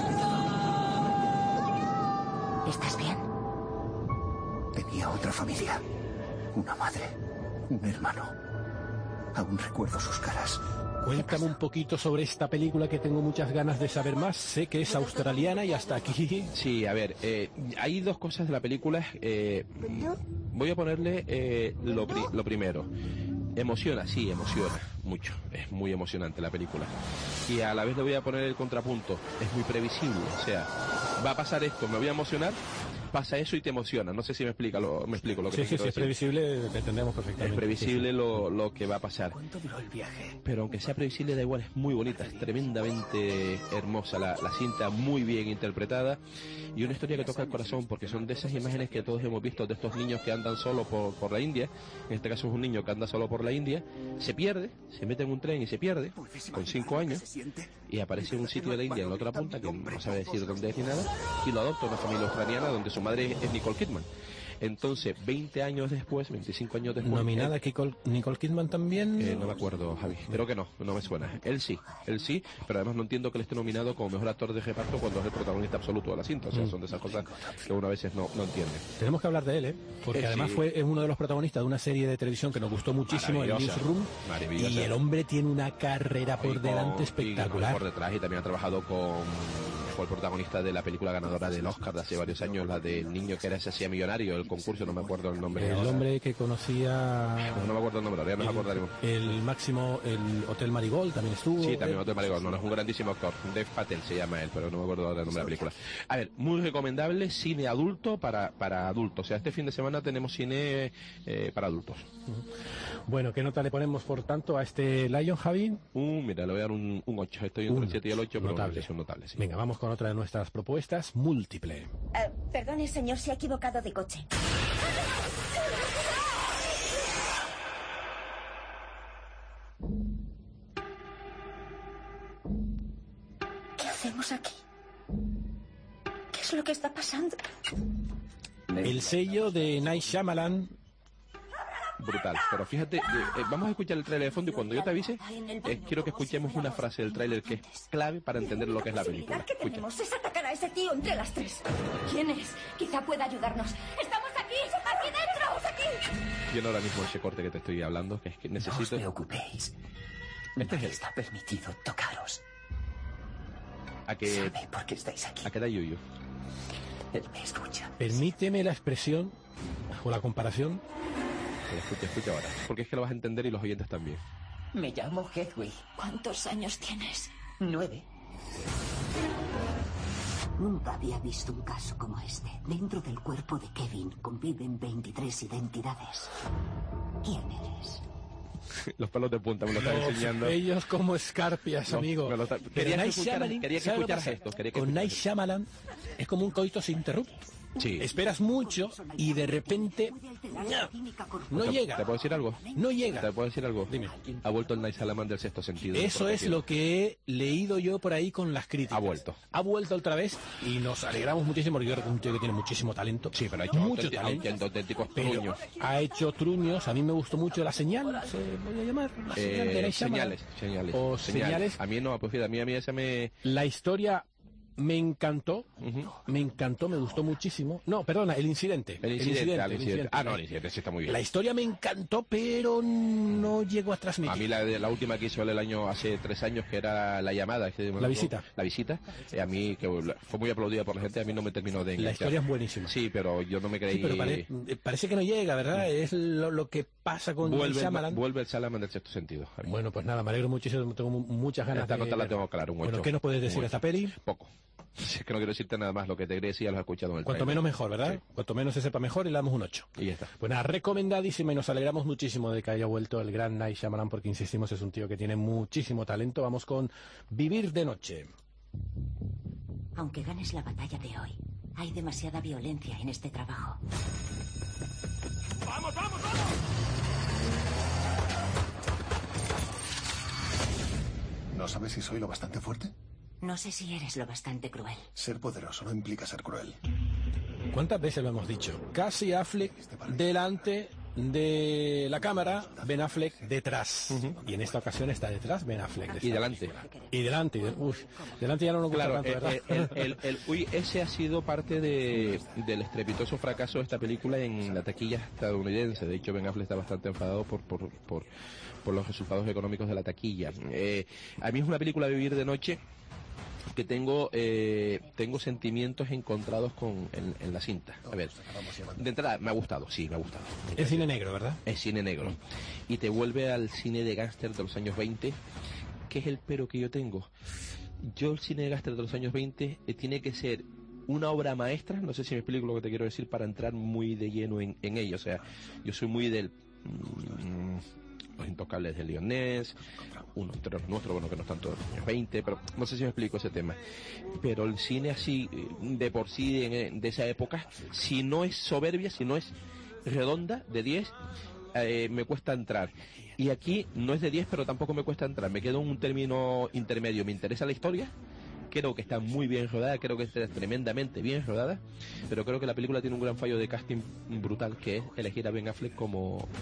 Speaker 25: olvidado.
Speaker 3: ¿Estás bien?
Speaker 25: Tenía otra familia. Una madre. Un hermano. Aún recuerdo sus caras.
Speaker 13: Cuéntame un poquito sobre esta película, que tengo muchas ganas de saber más. Sé que es australiana y hasta aquí.
Speaker 8: Sí, a ver, hay dos cosas de la película. Voy a ponerle lo primero. Emociona mucho, es muy emocionante la película. Y a la vez le voy a poner el contrapunto, es muy previsible, o sea, va a pasar esto, me voy a emocionar, pasa eso y te emociona. No sé si me explico lo que te quiero decir.
Speaker 13: Sí, es previsible, lo entendemos perfectamente.
Speaker 8: Es previsible lo que va a pasar.
Speaker 25: ¿Cuánto duró el viaje?
Speaker 8: Pero aunque sea previsible, da igual, es muy bonita, es tremendamente hermosa la cinta, muy bien interpretada, y una historia que toca el corazón, porque son de esas imágenes que todos hemos visto de estos niños que andan solo por la India. En este caso es un niño que anda solo por la India, se pierde, se mete en un tren y se pierde, con 5 años, y aparece en un sitio de la India en la otra punta, que no sabe decir dónde es ni nada, y lo adopta una familia australiana donde su madre es Nicole Kidman. Entonces, 20 años después, 25 años después...
Speaker 13: ¿Nominada Nicole Kidman también?
Speaker 8: No me acuerdo, Javi. Creo que no me suena. Él sí, pero además no entiendo que él esté nominado como mejor actor de reparto cuando es el protagonista absoluto de la cinta. O sea, son de esas cosas que uno a veces no entiende.
Speaker 13: Tenemos que hablar de él, porque además es uno de los protagonistas de una serie de televisión que nos gustó muchísimo, el Newsroom. Y el hombre tiene una carrera por delante espectacular.
Speaker 8: Por detrás, y también ha trabajado con fue el protagonista de la película ganadora del Oscar de hace varios años, la del niño que se hacía millonario, el concurso, no me acuerdo el nombre.
Speaker 13: El hombre que conocía...
Speaker 8: No me acuerdo el nombre, ahora ya nos acordaremos.
Speaker 13: El máximo, el Hotel Marigold también estuvo.
Speaker 8: Sí, también Hotel Marigold, no es un grandísimo actor, Dev Patel se llama él, pero no me acuerdo ahora el nombre de la película. A ver, muy recomendable, cine adulto para adultos, o sea, este fin de semana tenemos cine para adultos.
Speaker 13: Bueno, ¿qué nota le ponemos, por tanto, a este Lion, Javi?
Speaker 8: Mira, le voy a dar un 8. Estoy entre el 7 y el 8,
Speaker 13: notable.
Speaker 8: Pero es un notable, sí.
Speaker 13: Venga, vamos con otra de nuestras propuestas, Múltiple.
Speaker 9: Perdone, señor, se ha equivocado de coche. ¿Qué hacemos aquí? ¿Qué es lo que está pasando?
Speaker 13: El sello de Night Shyamalan.
Speaker 8: Brutal, pero fíjate, vamos a escuchar el tráiler de fondo y cuando yo te avise, quiero que escuchemos una frase del tráiler que es clave para entender lo que es la película.
Speaker 9: La posibilidad que tenemos es atacar a ese tío entre las tres. ¿Quién es? Quizá pueda ayudarnos. ¡Estamos aquí! ¡Aquí dentro! ¡Aquí!
Speaker 8: Viendo ahora mismo ese corte que te estoy hablando, que es que necesito...
Speaker 25: No os preocupéis.
Speaker 8: Este es él.
Speaker 25: Está permitido tocaros.
Speaker 8: ¿Sabe
Speaker 25: por qué estáis aquí?
Speaker 8: ¿A qué da Yuyu?
Speaker 25: Él me escucha.
Speaker 13: Permíteme la expresión o la comparación.
Speaker 8: Escucha ahora, porque es que lo vas a entender y los oyentes también.
Speaker 25: Me llamo Hedwig.
Speaker 9: ¿Cuántos años tienes?
Speaker 25: 9.
Speaker 10: Nunca había visto un caso como este. Dentro del cuerpo de Kevin conviven 23 identidades. ¿Quién eres?
Speaker 8: Los pelos de punta me lo están enseñando.
Speaker 13: Ellos como escarpias, amigo.
Speaker 8: Quería que escucharas esto.
Speaker 13: Con Night Shyamalan es como un coitus interruptus.
Speaker 8: Sí.
Speaker 13: Esperas mucho y de repente no llega.
Speaker 8: ¿Te puedo decir algo?
Speaker 13: No llega.
Speaker 8: ¿Te puedo decir algo?
Speaker 13: Dime.
Speaker 8: Ha vuelto el Night Shyamalan del sexto sentido.
Speaker 13: Eso es lo que he leído yo por ahí con las críticas. Ha vuelto otra vez y nos alegramos muchísimo porque yo creo que es un tío que tiene muchísimo talento.
Speaker 8: Sí, pero ha hecho
Speaker 13: mucho talento.
Speaker 8: Auténticos truños.
Speaker 13: Ha hecho truños. A mí me gustó mucho La Señal, se voy a llamar. La Señal de Night Shyamalan.
Speaker 8: Señales.
Speaker 13: O Señales.
Speaker 8: A mí no, pues a mí esa me...
Speaker 13: La historia... Me encantó, me gustó muchísimo. No, perdona, el incidente.
Speaker 8: El incidente. Ah, no, el incidente sí está muy bien.
Speaker 13: La historia me encantó, pero no llegó a transmitir.
Speaker 8: A mí la última que hizo el año, hace 3 años, que era La Llamada.
Speaker 13: La visita.
Speaker 8: La visita. A mí, que fue muy aplaudida por la gente, a mí no me terminó de enganchar.
Speaker 13: La historia es buenísima.
Speaker 8: Sí, pero yo no me creí...
Speaker 13: Sí, pero parece que no llega, ¿verdad? Es lo que pasa con Shyamalan.
Speaker 8: Vuelve el Shyamalan del sexto sentido.
Speaker 13: Bueno, pues nada, me alegro muchísimo, tengo muchas ganas
Speaker 8: esta nota la tengo claro, un 8.
Speaker 13: Bueno, ¿qué nos puedes decir de esta peli?
Speaker 8: Poco. Es que no quiero decirte nada más, lo que te quería decir ya lo has escuchado en el
Speaker 13: Cuanto menos mejor, ¿verdad? Sí. Cuanto menos se sepa mejor y le damos un 8.
Speaker 8: Y ya está.
Speaker 13: Pues nada, recomendadísima y nos alegramos muchísimo de que haya vuelto el gran Night Shyamalan porque, insistimos, es un tío que tiene muchísimo talento. Vamos con Vivir de Noche.
Speaker 10: Aunque ganes la batalla de hoy, hay demasiada violencia en este trabajo.
Speaker 2: ¡Vamos, vamos, vamos!
Speaker 12: ¿No sabes si soy lo bastante fuerte?
Speaker 10: No sé si eres lo bastante cruel.
Speaker 12: Ser poderoso no implica ser cruel.
Speaker 13: ¿Cuántas veces lo hemos dicho? Casey Affleck delante de la cámara, Ben Affleck detrás. Y en esta ocasión está detrás Ben Affleck.
Speaker 8: Y delante.
Speaker 13: Y delante. Uf, delante ya no nos gusta tanto, ¿verdad?
Speaker 8: Ese ha sido parte del estrepitoso fracaso de esta película en la taquilla estadounidense. De hecho, Ben Affleck está bastante enfadado por los resultados económicos de la taquilla. A mí es una película Vivir de Noche que tengo sentimientos encontrados en la cinta. A ver, de entrada me ha gustado, sí, me ha gustado.
Speaker 13: Es cine negro, ¿verdad?
Speaker 8: Es cine negro. Y te vuelve al cine de gángster de los años 20, que es el pero que yo tengo. El cine de gángster de los años 20 tiene que ser una obra maestra, no sé si me explico lo que te quiero decir, para entrar muy de lleno en ello. O sea, yo soy muy del... Los Intocables de Liam Neeson, uno entre los nuestros, bueno, que no están todos los años 20, pero no sé si me explico ese tema. Pero el cine así, de por sí, de esa época, si no es soberbia, si no es redonda, de 10, me cuesta entrar. Y aquí no es de 10, pero tampoco me cuesta entrar. Me quedo en un término intermedio. Me interesa la historia, creo que está muy bien rodada, creo que está tremendamente bien rodada, pero creo que la película tiene un gran fallo de casting brutal, que es elegir a Ben Affleck como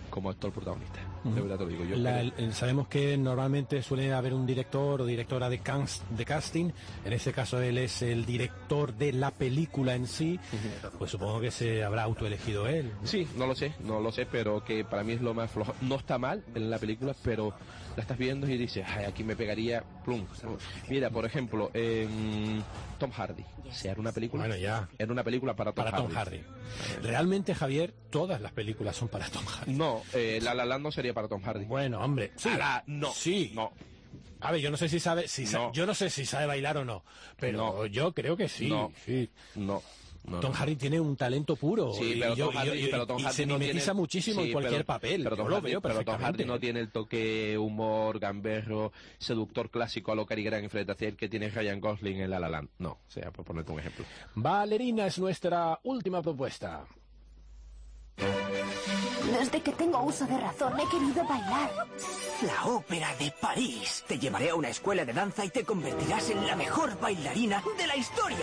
Speaker 8: como actor protagonista. De verdad te lo digo yo.
Speaker 13: Sabemos que normalmente suele haber un director o directora de casting. En este caso él es el director de la película en sí. Pues supongo que se habrá autoelegido él.
Speaker 8: Sí, no lo sé, pero que para mí es lo más flojo. No está mal en la película, pero la estás viendo y dices, ay, aquí me pegaría plum. Mira, por ejemplo, Tom Hardy. Era una película.
Speaker 13: Bueno, ya.
Speaker 8: Era una película para Tom Hardy.
Speaker 13: Realmente, Javier, todas las películas son para Tom Hardy.
Speaker 8: No, La La Land no sería para Tom Hardy.
Speaker 13: Bueno, hombre. Sí.
Speaker 8: No.
Speaker 13: Sí.
Speaker 8: No.
Speaker 13: A ver, yo no sé si sabe, yo no sé si sabe bailar o no, pero yo creo que sí.
Speaker 8: No.
Speaker 13: Tom Hardy tiene un talento puro.
Speaker 8: Sí, pero Tom Hardy
Speaker 13: se mimetiza muchísimo en cualquier papel.
Speaker 8: Pero Tom Hardy no tiene el toque humor, gamberro, seductor clásico a lo Cary Grant y Fred Astaire que tiene Ryan Gosling en La La Land. No, o sea, por ponerte un ejemplo.
Speaker 13: Valerina es nuestra última propuesta.
Speaker 9: Desde que tengo uso de razón he querido bailar.
Speaker 5: La Ópera de París. Te llevaré a una escuela de danza y te convertirás en la mejor bailarina de la historia.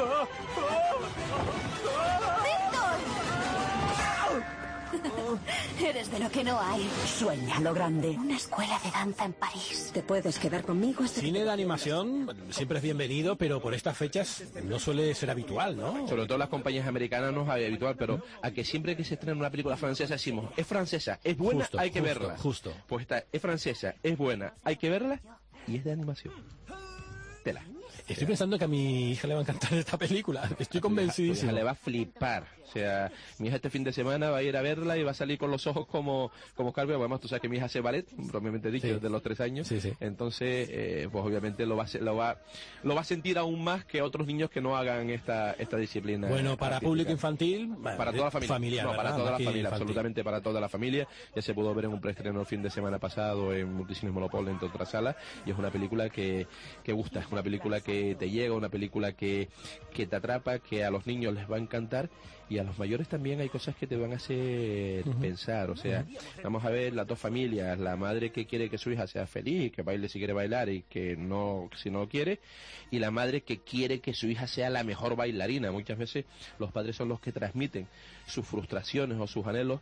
Speaker 9: Eres de lo que no hay.
Speaker 5: Sueña lo grande.
Speaker 9: Una escuela de danza en París. ¿Te puedes quedar conmigo?
Speaker 13: Cine de animación siempre es bienvenido, pero por estas fechas no suele ser habitual, ¿no?
Speaker 8: Sobre todo en las compañías americanas no es habitual, pero a que siempre que se estrena una película francesa decimos, es francesa, es buena, hay que verla.
Speaker 13: Justo.
Speaker 8: Pues esta es francesa, es buena, hay que verla y es de animación. Tela.
Speaker 13: Estoy pensando que a mi hija le va a encantar esta película. Estoy convencidísimo.
Speaker 8: Le va a flipar. O sea, mi hija este fin de semana va a ir a verla y va a salir con los ojos como Carmen. Además, tú sabes que mi hija hace ballet, propiamente dicho, desde los 3 años.
Speaker 13: Sí.
Speaker 8: Entonces, pues obviamente lo va a sentir aún más que otros niños que no hagan esta disciplina.
Speaker 13: Bueno, para
Speaker 8: artística.
Speaker 13: Público infantil,
Speaker 8: para toda la familia.
Speaker 13: Familiar,
Speaker 8: para toda la familia,
Speaker 13: infantil.
Speaker 8: absolutamente para toda la familia. Ya se pudo ver en un preestreno el fin de semana pasado en Multicines Monopol, entre otras salas, y es una película que gusta, es una película que te llega, una película que te atrapa, que a los niños les va a encantar y a los mayores también hay cosas que te van a hacer pensar. O sea, vamos a ver las dos familias, la madre que quiere que su hija sea feliz, que baile si quiere bailar y que no si no quiere, y la madre que quiere que su hija sea la mejor bailarina. Muchas veces los padres son los que transmiten sus frustraciones o sus anhelos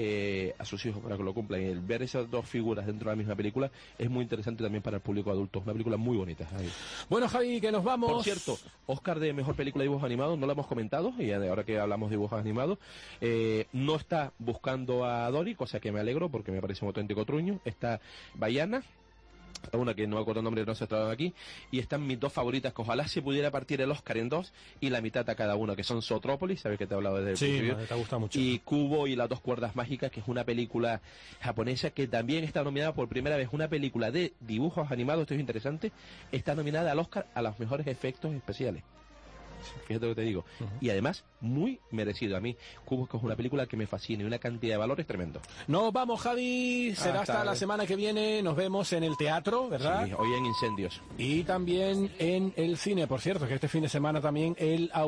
Speaker 8: a sus hijos para que lo cumplan, y el ver esas dos figuras dentro de la misma película es muy interesante también para el público adulto. Una película muy bonita.
Speaker 13: Bueno, Javi, que nos vamos.
Speaker 8: Por cierto, Oscar de Mejor Película de Dibujos Animados, no lo hemos comentado, y ahora que hablamos de dibujos animados, no está Buscando a Dory, cosa que me alegro porque me parece un auténtico truño. Está Baiana, una que no me acuerdo el nombre, no se ha tratado aquí, y están mis dos favoritas, que ojalá se pudiera partir el Oscar en dos y la mitad a cada una, que son Zootrópolis, sabes que te he hablado desde el principio,
Speaker 13: te ha gustado mucho,
Speaker 8: y Kubo y las dos cuerdas mágicas, que es una película japonesa que también está nominada por primera vez, una película de dibujos animados, esto es interesante, está nominada al Oscar a los mejores efectos especiales. Fíjate lo que te digo. Y además, muy merecido. A mí, Kubo es una película que me fascina y una cantidad de valores tremendo.
Speaker 13: Nos vamos, Javi. Será hasta la semana que viene. Nos vemos en el teatro, ¿verdad?
Speaker 8: Sí, hoy en Incendios.
Speaker 13: Y también en el cine, por cierto, que este fin de semana también el